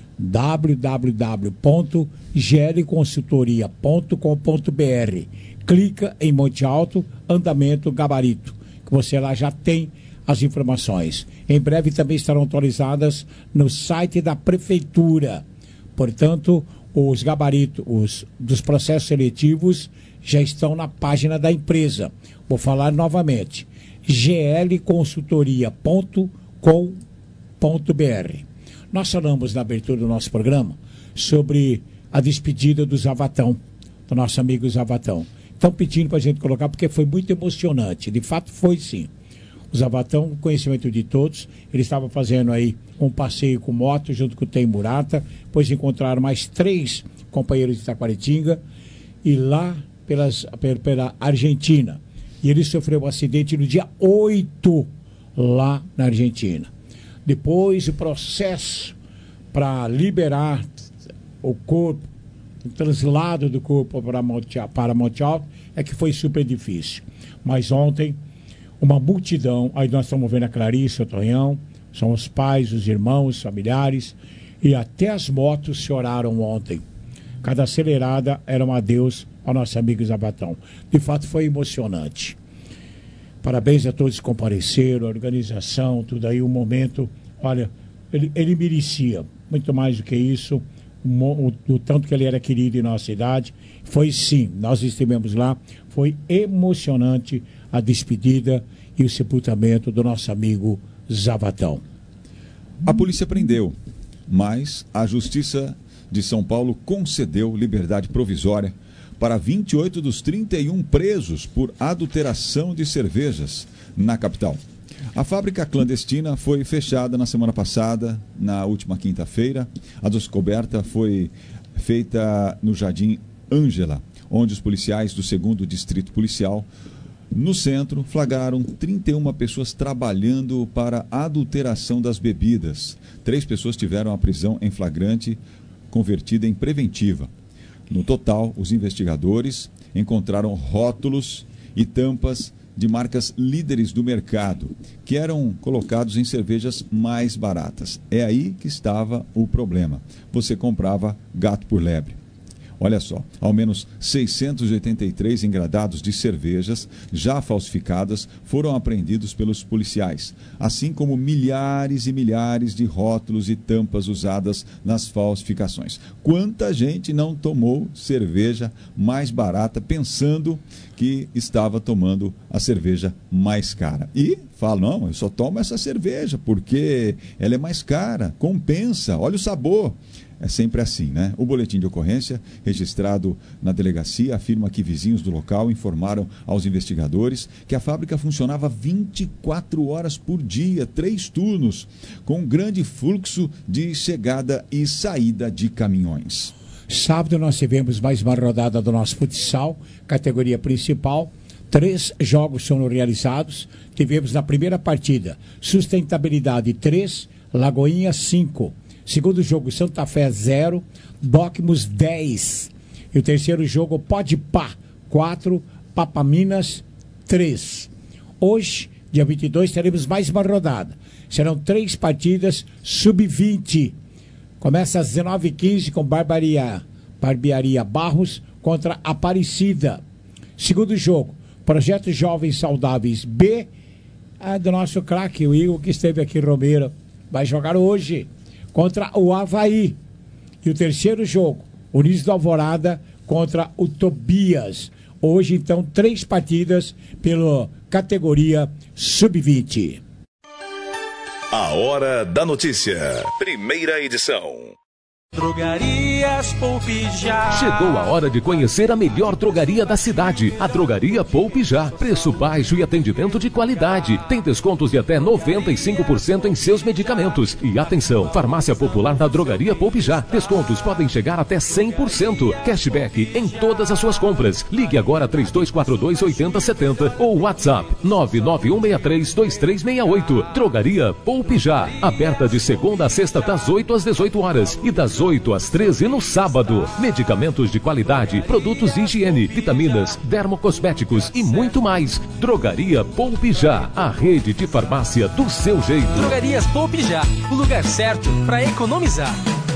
w w w ponto g l consultoria ponto com ponto b r. Clica em Monte Alto, andamento, gabarito, que você lá já tem as informações. Em breve também estarão atualizadas no site da prefeitura. Portanto, os gabaritos os, dos processos seletivos já estão na página da empresa. Vou falar novamente, g l consultoria ponto com ponto b r. Nós falamos na abertura do nosso programa sobre a despedida do Zavatão, do nosso amigo Zavatão. Estão pedindo para a gente colocar porque foi muito emocionante. De fato foi sim. O Zavatão, conhecimento de todos, ele estava fazendo aí um passeio com moto junto com o Tem Murata, depois encontraram mais três companheiros de Taquaritinga e lá pelas, pela Argentina. E ele sofreu um acidente no dia oito lá na Argentina. Depois o processo para liberar o corpo, o translado do corpo para Monte, para Monte Alto é que foi super difícil. Mas ontem, uma multidão, aí nós estamos vendo a Clarice, o Tonhão, são os pais, os irmãos, os familiares, e até as motos choraram ontem. Cada acelerada era um adeus ao nosso amigo Zavatão. De fato, foi emocionante. Parabéns a todos que compareceram, a organização, tudo aí, o momento. Olha, ele, ele merecia muito mais do que isso, o, o, o tanto que ele era querido em nossa cidade. Foi sim, nós estivemos lá, foi emocionante a despedida e o sepultamento do nosso amigo Zavatão. A polícia prendeu, mas a Justiça de São Paulo concedeu liberdade provisória para vinte e oito dos trinta e um presos por adulteração de cervejas na capital. A fábrica clandestina foi fechada na semana passada, na última quinta-feira. A descoberta foi feita no Jardim Ângela, onde os policiais do segundo Distrito Policial, no centro, flagraram trinta e uma pessoas trabalhando para a adulteração das bebidas. Três pessoas tiveram a prisão em flagrante convertida em preventiva. No total, os investigadores encontraram rótulos e tampas de marcas líderes do mercado, que eram colocados em cervejas mais baratas. É aí que estava o problema. Você comprava gato por lebre. Olha só, ao menos seiscentos e oitenta e três engradados de cervejas já falsificadas foram apreendidos pelos policiais, assim como milhares e milhares de rótulos e tampas usadas nas falsificações. Quanta gente não tomou cerveja mais barata pensando que estava tomando a cerveja mais cara? E fala, não, eu só tomo essa cerveja porque ela é mais cara, compensa, olha o sabor. É sempre assim, né? O boletim de ocorrência, registrado na delegacia, afirma que vizinhos do local informaram aos investigadores que a fábrica funcionava vinte e quatro horas por dia, três turnos, com um grande fluxo de chegada e saída de caminhões. Sábado nós tivemos mais uma rodada do nosso futsal, categoria principal. Três jogos foram realizados. Tivemos na primeira partida Sustentabilidade três, Lagoinha cinco. Segundo jogo, Santa Fé zero, Docmus dez. E o terceiro jogo, Podpah quatro, Papaminas três. Hoje, dia vinte e dois, teremos mais uma rodada. Serão três partidas sub vinte. Começa às dezenove e quinze com Barbaria, Barbearia Barros contra Aparecida. Segundo jogo, Projeto Jovens Saudáveis B, é do nosso craque, o Igor, que esteve aqui em Romero. Vai jogar hoje contra o Avaí. E o terceiro jogo, Unidos da Alvorada contra o Tobias. Hoje, então, três partidas pela categoria sub vinte. A Hora da Notícia. Primeira edição. Drogarias Poupe Já. Chegou a hora de conhecer a melhor drogaria da cidade, a Drogaria Poupe Já. Preço baixo e atendimento de qualidade. Tem descontos de até noventa e cinco por cento em seus medicamentos. E atenção, farmácia popular na Drogaria Poupe Já. Descontos podem chegar até cem por cento. Cashback em todas as suas compras. Ligue agora três dois quatro dois, oito zero sete zero ou WhatsApp nove nove um seis três, dois três seis oito. Drogaria Poupe Já. Aberta de segunda a sexta das oito às dezoito horas e das oito às treze no sábado. Medicamentos de qualidade, produtos de higiene, vitaminas, dermocosméticos e muito mais. Drogaria Poupe Já, a rede de farmácia do seu jeito. Drogarias Poupe Já, o lugar certo para economizar.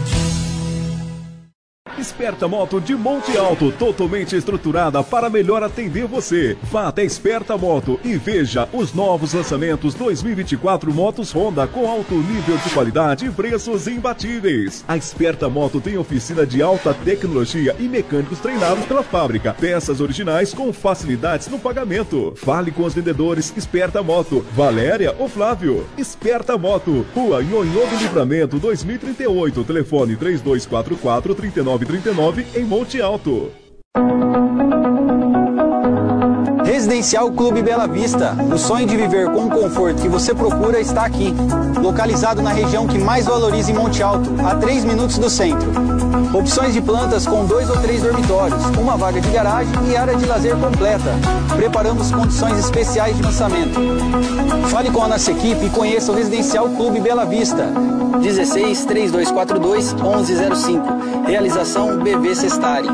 Esperta Moto de Monte Alto, totalmente estruturada para melhor atender você. Vá até Esperta Moto e veja os novos lançamentos dois mil e vinte e quatro motos Honda com alto nível de qualidade e preços imbatíveis. A Esperta Moto tem oficina de alta tecnologia e mecânicos treinados pela fábrica. Peças originais com facilidades no pagamento. Fale com os vendedores Esperta Moto, Valéria ou Flávio. Esperta Moto, Rua Nhonhô do Livramento dois mil e trinta e oito, telefone três dois quatro quatro, três nove trinta e nove em Monte Alto. Residencial Clube Bela Vista. O sonho de viver com o conforto que você procura está aqui. Localizado na região que mais valoriza em Monte Alto, a três minutos do centro. Opções de plantas com dois ou três dormitórios, uma vaga de garagem e área de lazer completa. Preparamos condições especiais de lançamento. Fale com a nossa equipe e conheça o Residencial Clube Bela Vista. dezesseis, três dois quatro dois, onze zero cinco. Realização B V Sestari.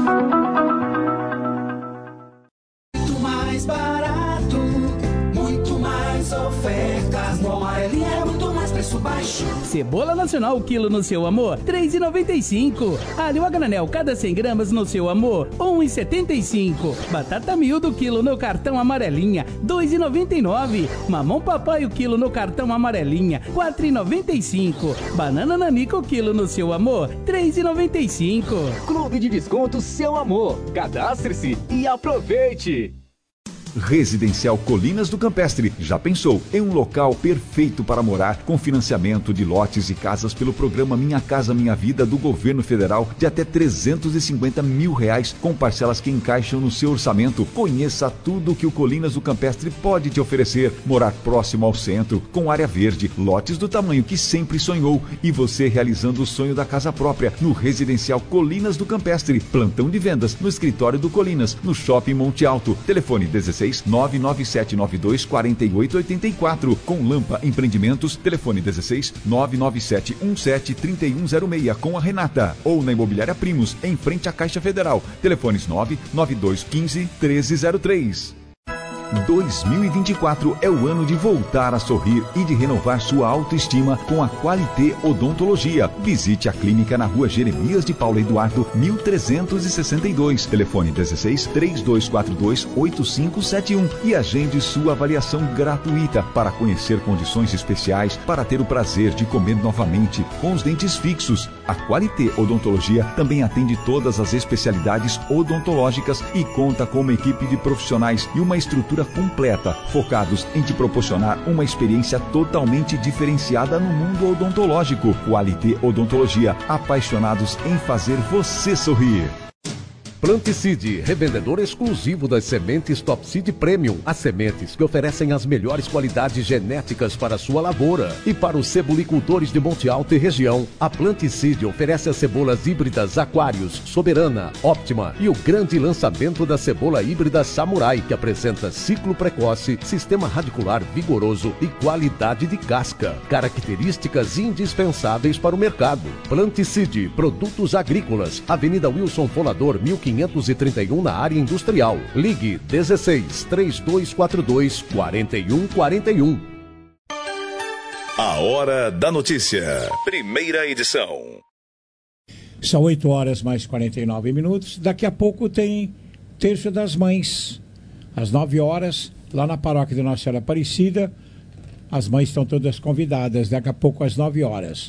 Baixo. Cebola nacional, quilo no seu amor, três reais e noventa e cinco. Alho a granel, cada cem gramas no seu amor, um real e setenta e cinco. Batata miúdo, quilo no cartão amarelinha, dois reais e noventa e nove. Mamão papai, o quilo no cartão amarelinha, quatro reais e noventa e cinco. Banana nanica, o quilo no seu amor, três reais e noventa e cinco. Clube de Desconto Seu Amor. Cadastre-se e aproveite. Residencial Colinas do Campestre. Já pensou em um local perfeito para morar, com financiamento de lotes e casas pelo programa Minha Casa Minha Vida do governo federal de até trezentos e cinquenta mil reais, com parcelas que encaixam no seu orçamento. Conheça tudo que o Colinas do Campestre pode te oferecer. Morar próximo ao centro, com área verde, lotes do tamanho que sempre sonhou e você realizando o sonho da casa própria no Residencial Colinas do Campestre. Plantão de vendas no escritório do Colinas, no Shopping Monte Alto. Telefone dezesseis, nove nove sete nove dois, quatro oito oito quatro. Com Lampa Empreendimentos, telefone dezesseis, nove nove sete um sete, três um zero seis com a Renata. Ou na Imobiliária Primos, em frente à Caixa Federal. Telefones nove nove dois um cinco, um três zero três. dois mil e vinte e quatro é o ano de voltar a sorrir e de renovar sua autoestima com a Qualité Odontologia. Visite a clínica na rua Jeremias de Paula Eduardo, mil trezentos e sessenta e dois. Telefone dezesseis, três dois quatro dois, oito cinco sete um e agende sua avaliação gratuita para conhecer condições especiais para ter o prazer de comer novamente com os dentes fixos. A Qualité Odontologia também atende todas as especialidades odontológicas e conta com uma equipe de profissionais e uma estrutura completa, focados em te proporcionar uma experiência totalmente diferenciada no mundo odontológico. Qualité Odontologia, apaixonados em fazer você sorrir. Planticide, revendedor exclusivo das sementes Top Seed Premium. As sementes que oferecem as melhores qualidades genéticas para a sua lavoura. E para os cebolicultores de Monte Alto e região, a Planticide oferece as cebolas híbridas Aquários, Soberana, Óptima e o grande lançamento da cebola híbrida Samurai, que apresenta ciclo precoce, sistema radicular vigoroso e qualidade de casca. Características indispensáveis para o mercado. Planticide, produtos agrícolas, Avenida Wilson Fonador, mil quinhentos e trinta e um na área industrial. Ligue dezesseis, três dois quatro dois, quatro um quatro um. A Hora da Notícia. Primeira edição. São oito horas mais quarenta e nove minutos. Daqui a pouco tem Terço das Mães. Às nove horas, lá na paróquia de Nossa Senhora Aparecida. As mães estão todas convidadas. Daqui a pouco às nove horas.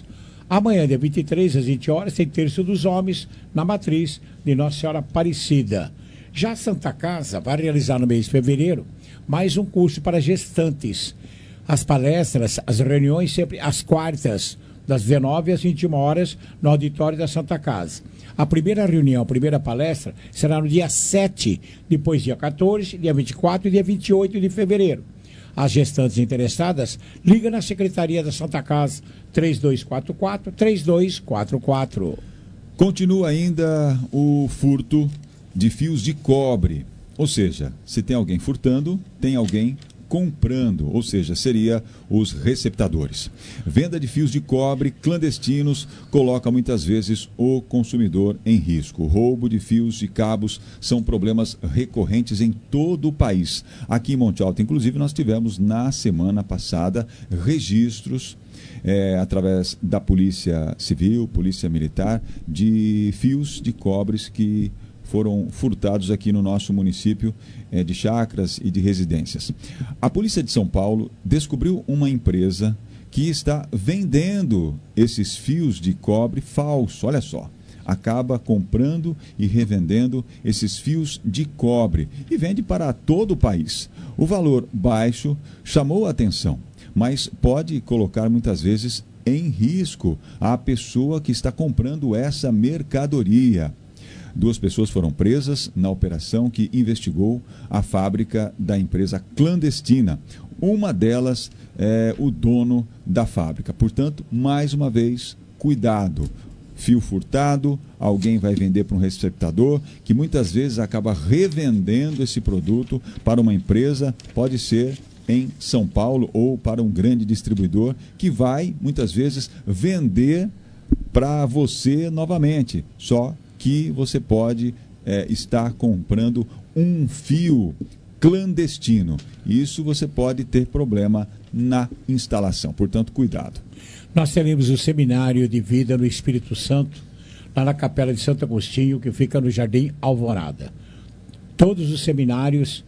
Amanhã, dia vinte e três, às vinte horas, tem Terço dos Homens na matriz de Nossa Senhora Aparecida. Já a Santa Casa vai realizar no mês de fevereiro mais um curso para gestantes. As palestras, as reuniões sempre às quartas, das dezenove às vinte e uma horas, no auditório da Santa Casa. A primeira reunião, a primeira palestra, será no dia sete, depois dia quatorze, dia vinte e quatro e dia vinte e oito de fevereiro. As gestantes interessadas, liga na Secretaria da Santa Casa, três dois quatro quatro, três dois quatro quatro. Continua ainda o furto de fios de cobre. Ou seja, se tem alguém furtando, tem alguém comprando, ou seja, seria os receptadores. Venda de fios de cobre clandestinos coloca muitas vezes o consumidor em risco. Roubo de fios de cabos são problemas recorrentes em todo o país. Aqui em Monte Alto, inclusive, nós tivemos na semana passada registros É, através da Polícia Civil, Polícia Militar, de fios de cobres que foram furtados aqui no nosso município é, de chácaras e de residências. A Polícia de São Paulo descobriu uma empresa que está vendendo esses fios de cobre falso. Olha só, acaba comprando e revendendo esses fios de cobre e vende para todo o país. O valor baixo chamou a atenção, mas pode colocar muitas vezes em risco a pessoa que está comprando essa mercadoria. Duas pessoas foram presas na operação que investigou a fábrica da empresa clandestina. Uma delas é o dono da fábrica. Portanto, mais uma vez, cuidado. Fio furtado, alguém vai vender para um receptador, que muitas vezes acaba revendendo esse produto para uma empresa, pode ser em São Paulo ou para um grande distribuidor, que vai, muitas vezes, vender para você novamente. Só que você pode é, estar comprando um fio clandestino. Isso você pode ter problema na instalação. Portanto, cuidado. Nós teremos o Seminário de Vida no Espírito Santo, lá na Capela de Santo Agostinho, que fica no Jardim Alvorada. Todos os seminários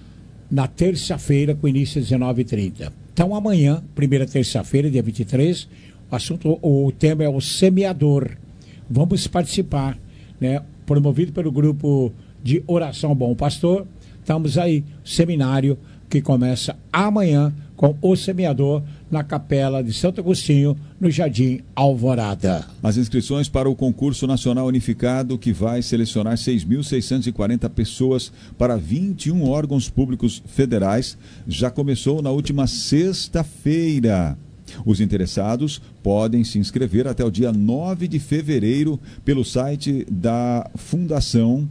na terça-feira, com início às dezenove e trinta. Então, amanhã, primeira terça-feira, dia vinte e três, o assunto, o tema é o semeador. Vamos participar, né? Promovido pelo grupo de Oração Bom Pastor. Estamos aí, seminário que começa amanhã com o semeador na Capela de Santo Agostinho, no Jardim Alvorada. As inscrições para o concurso nacional unificado, que vai selecionar seis mil seiscentas e quarenta pessoas para vinte e um órgãos públicos federais, já começou na última sexta-feira. Os interessados podem se inscrever até o dia nove de fevereiro pelo site da Fundação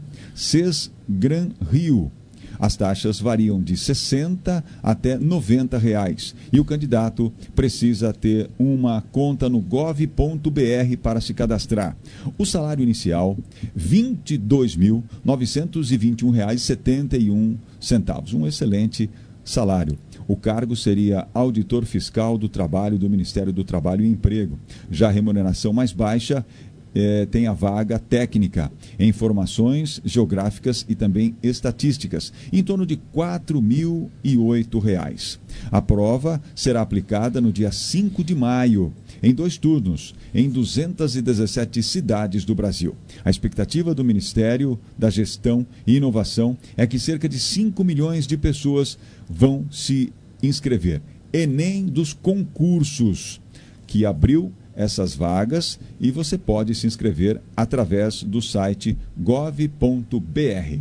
Sesgran Rio. As taxas variam de sessenta até noventa reais e o candidato precisa ter uma conta no gov ponto br para se cadastrar. O salário inicial, vinte e dois mil novecentos e vinte e um reais e setenta e um centavos. Um excelente salário. O cargo seria auditor fiscal do trabalho do Ministério do Trabalho e Emprego. Já a remuneração mais baixa É, tem a vaga técnica em informações geográficas e também estatísticas, em torno de quatro mil e oito reais. A prova será aplicada no dia cinco de maio, em dois turnos, em duzentas e dezessete cidades do Brasil. A expectativa do Ministério da Gestão e Inovação é que cerca de cinco milhões de pessoas vão se inscrever. Enem dos concursos, que abriu essas vagas, e você pode se inscrever através do site gov ponto br.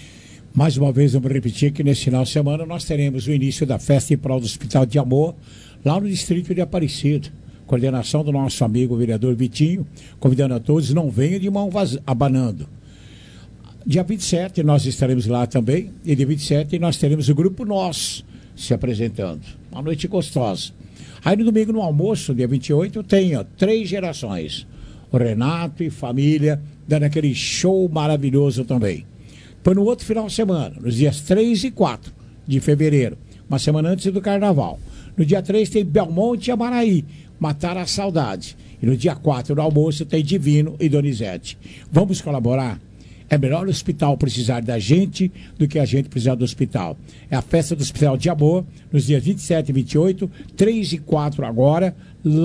Mais uma vez, vamos repetir que nesse final de semana nós teremos o início da festa em prol do Hospital de Amor, lá no distrito de Aparecida. Coordenação do nosso amigo vereador Vitinho, convidando a todos, não venham de mão vaz... abanando. Dia vinte e sete nós estaremos lá também, e dia vinte e sete nós teremos o Grupo Nós se apresentando. Uma noite gostosa. Aí no domingo, no almoço, dia vinte e oito, tem ó, três gerações. O Renato e família, dando aquele show maravilhoso também. Depois no outro final de semana, nos dias três e quatro de fevereiro, uma semana antes do Carnaval. No dia três tem Belmonte e Amaraí, Matar a Saudade. E no dia quatro, no almoço, tem Divino e Donizete. Vamos colaborar? É melhor o hospital precisar da gente do que a gente precisar do hospital. É a festa do Hospital de Amor, nos dias vinte e sete e vinte e oito, três e quatro agora, lá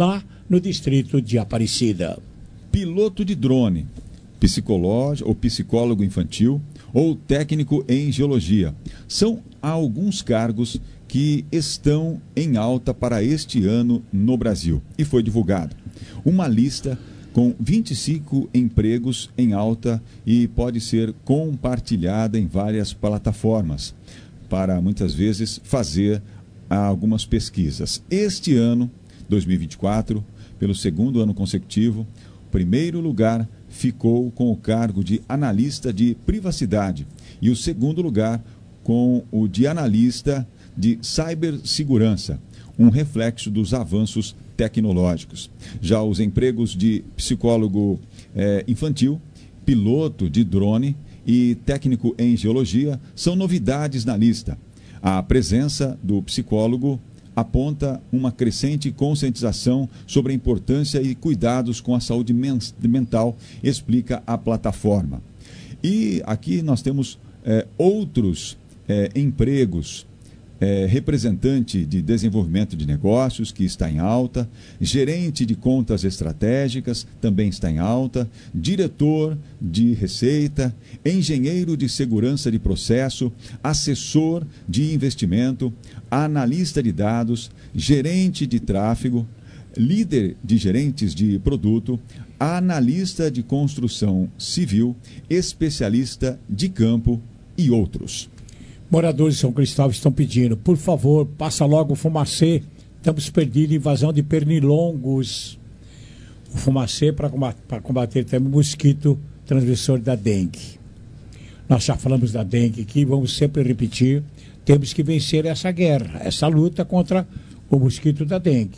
no distrito de Aparecida. Piloto de drone, psicólogo ou psicólogo infantil ou técnico em geologia. São alguns cargos que estão em alta para este ano no Brasil. E foi divulgado uma lista com vinte e cinco empregos em alta e pode ser compartilhada em várias plataformas para, muitas vezes, fazer algumas pesquisas. Este ano, dois mil e vinte e quatro, pelo segundo ano consecutivo, o primeiro lugar ficou com o cargo de analista de privacidade e o segundo lugar com o de analista de cibersegurança, um reflexo dos avanços tecnológicos. Já os empregos de psicólogo eh, infantil, piloto de drone e técnico em geologia são novidades na lista. A presença do psicólogo aponta uma crescente conscientização sobre a importância e cuidados com a saúde men- mental, explica a plataforma. E aqui nós temos eh, outros eh, empregos. É, representante de desenvolvimento de negócios, que está em alta, gerente de contas estratégicas, também está em alta, diretor de receita, engenheiro de segurança de processo, assessor de investimento, analista de dados, gerente de tráfego, líder de gerentes de produto, analista de construção civil, especialista de campo e outros. Moradores de São Cristóvão estão pedindo, por favor, passa logo o Fumacê. Estamos perdendo invasão de pernilongos. O Fumacê para combater, combater também o mosquito transmissor da dengue. Nós já falamos da dengue aqui, vamos sempre repetir. Temos que vencer essa guerra, essa luta contra o mosquito da dengue.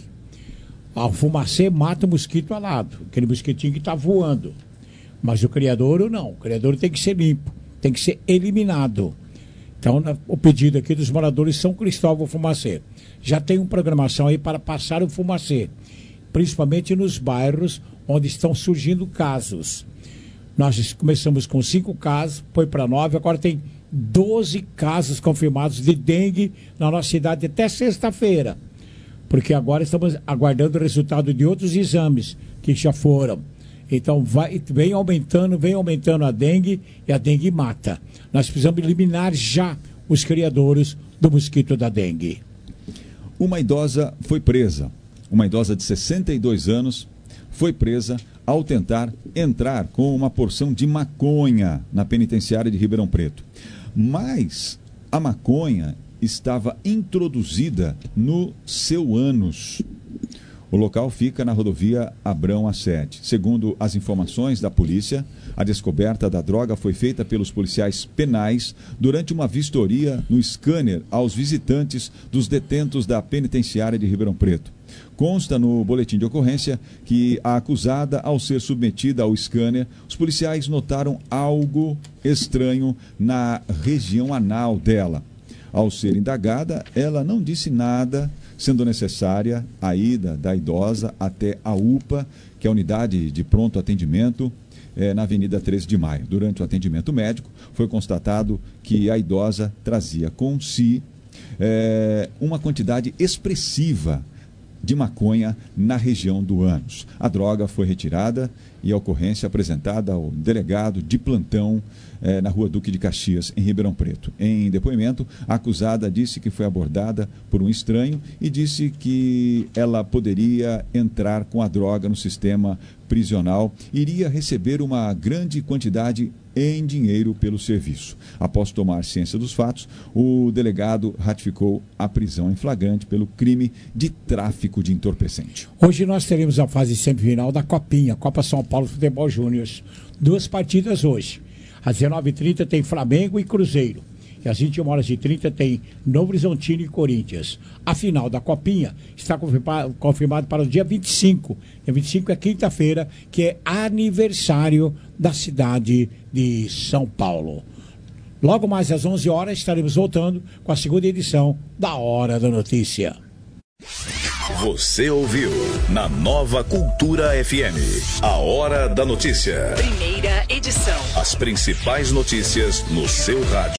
O Fumacê mata o mosquito alado, aquele mosquitinho que está voando. Mas o criadouro não, o criadouro tem que ser limpo, tem que ser eliminado. Então, o pedido aqui dos moradores de São Cristóvão Fumacê. Já tem uma programação aí para passar o Fumacê, principalmente nos bairros onde estão surgindo casos. Nós começamos com cinco casos, foi para nove, agora tem doze casos confirmados de dengue na nossa cidade até sexta-feira. Porque agora estamos aguardando o resultado de outros exames que já foram. Então, vai, vem aumentando, vem aumentando a dengue e a dengue mata. Nós precisamos eliminar já os criadores do mosquito da dengue. Uma idosa foi presa. Uma idosa de sessenta e dois anos foi presa ao tentar entrar com uma porção de maconha na penitenciária de Ribeirão Preto. Mas a maconha estava introduzida no seu ânus. O local fica na rodovia Abrão A sete. Segundo as informações da polícia, a descoberta da droga foi feita pelos policiais penais durante uma vistoria no scanner aos visitantes dos detentos da penitenciária de Ribeirão Preto. Consta no boletim de ocorrência que a acusada, ao ser submetida ao scanner, os policiais notaram algo estranho na região anal dela. Ao ser indagada, ela não disse nada, sendo necessária a ida da idosa até a U P A, que é a unidade de pronto atendimento, é, na Avenida treze de maio. Durante o atendimento médico, foi constatado que a idosa trazia com si é, uma quantidade expressiva de maconha na região do ânus. A droga foi retirada e a ocorrência apresentada ao delegado de plantão eh, na Rua Duque de Caxias, em Ribeirão Preto. Em depoimento, a acusada disse que foi abordada por um estranho e disse que ela poderia entrar com a droga no sistema prisional e iria receber uma grande quantidade em dinheiro pelo serviço. Após tomar ciência dos fatos, o delegado ratificou a prisão em flagrante pelo crime de tráfico de entorpecente. Hoje nós teremos a fase semifinal da Copinha, Copa São Paulo Futebol Júnior. Duas partidas hoje. Às dezenove e trinta tem Flamengo e Cruzeiro. E às vinte e uma horas e trinta tem Novo Horizontino e Corinthians. A final da Copinha está confirmada confirmado para o dia vinte e cinco. Dia vinte e cinco é quinta-feira, que é aniversário da cidade de São Paulo. Logo mais às onze horas estaremos voltando com a segunda edição da Hora da Notícia. Você ouviu na Nova Cultura F M, a Hora da Notícia. Primeira edição. As principais notícias no seu rádio.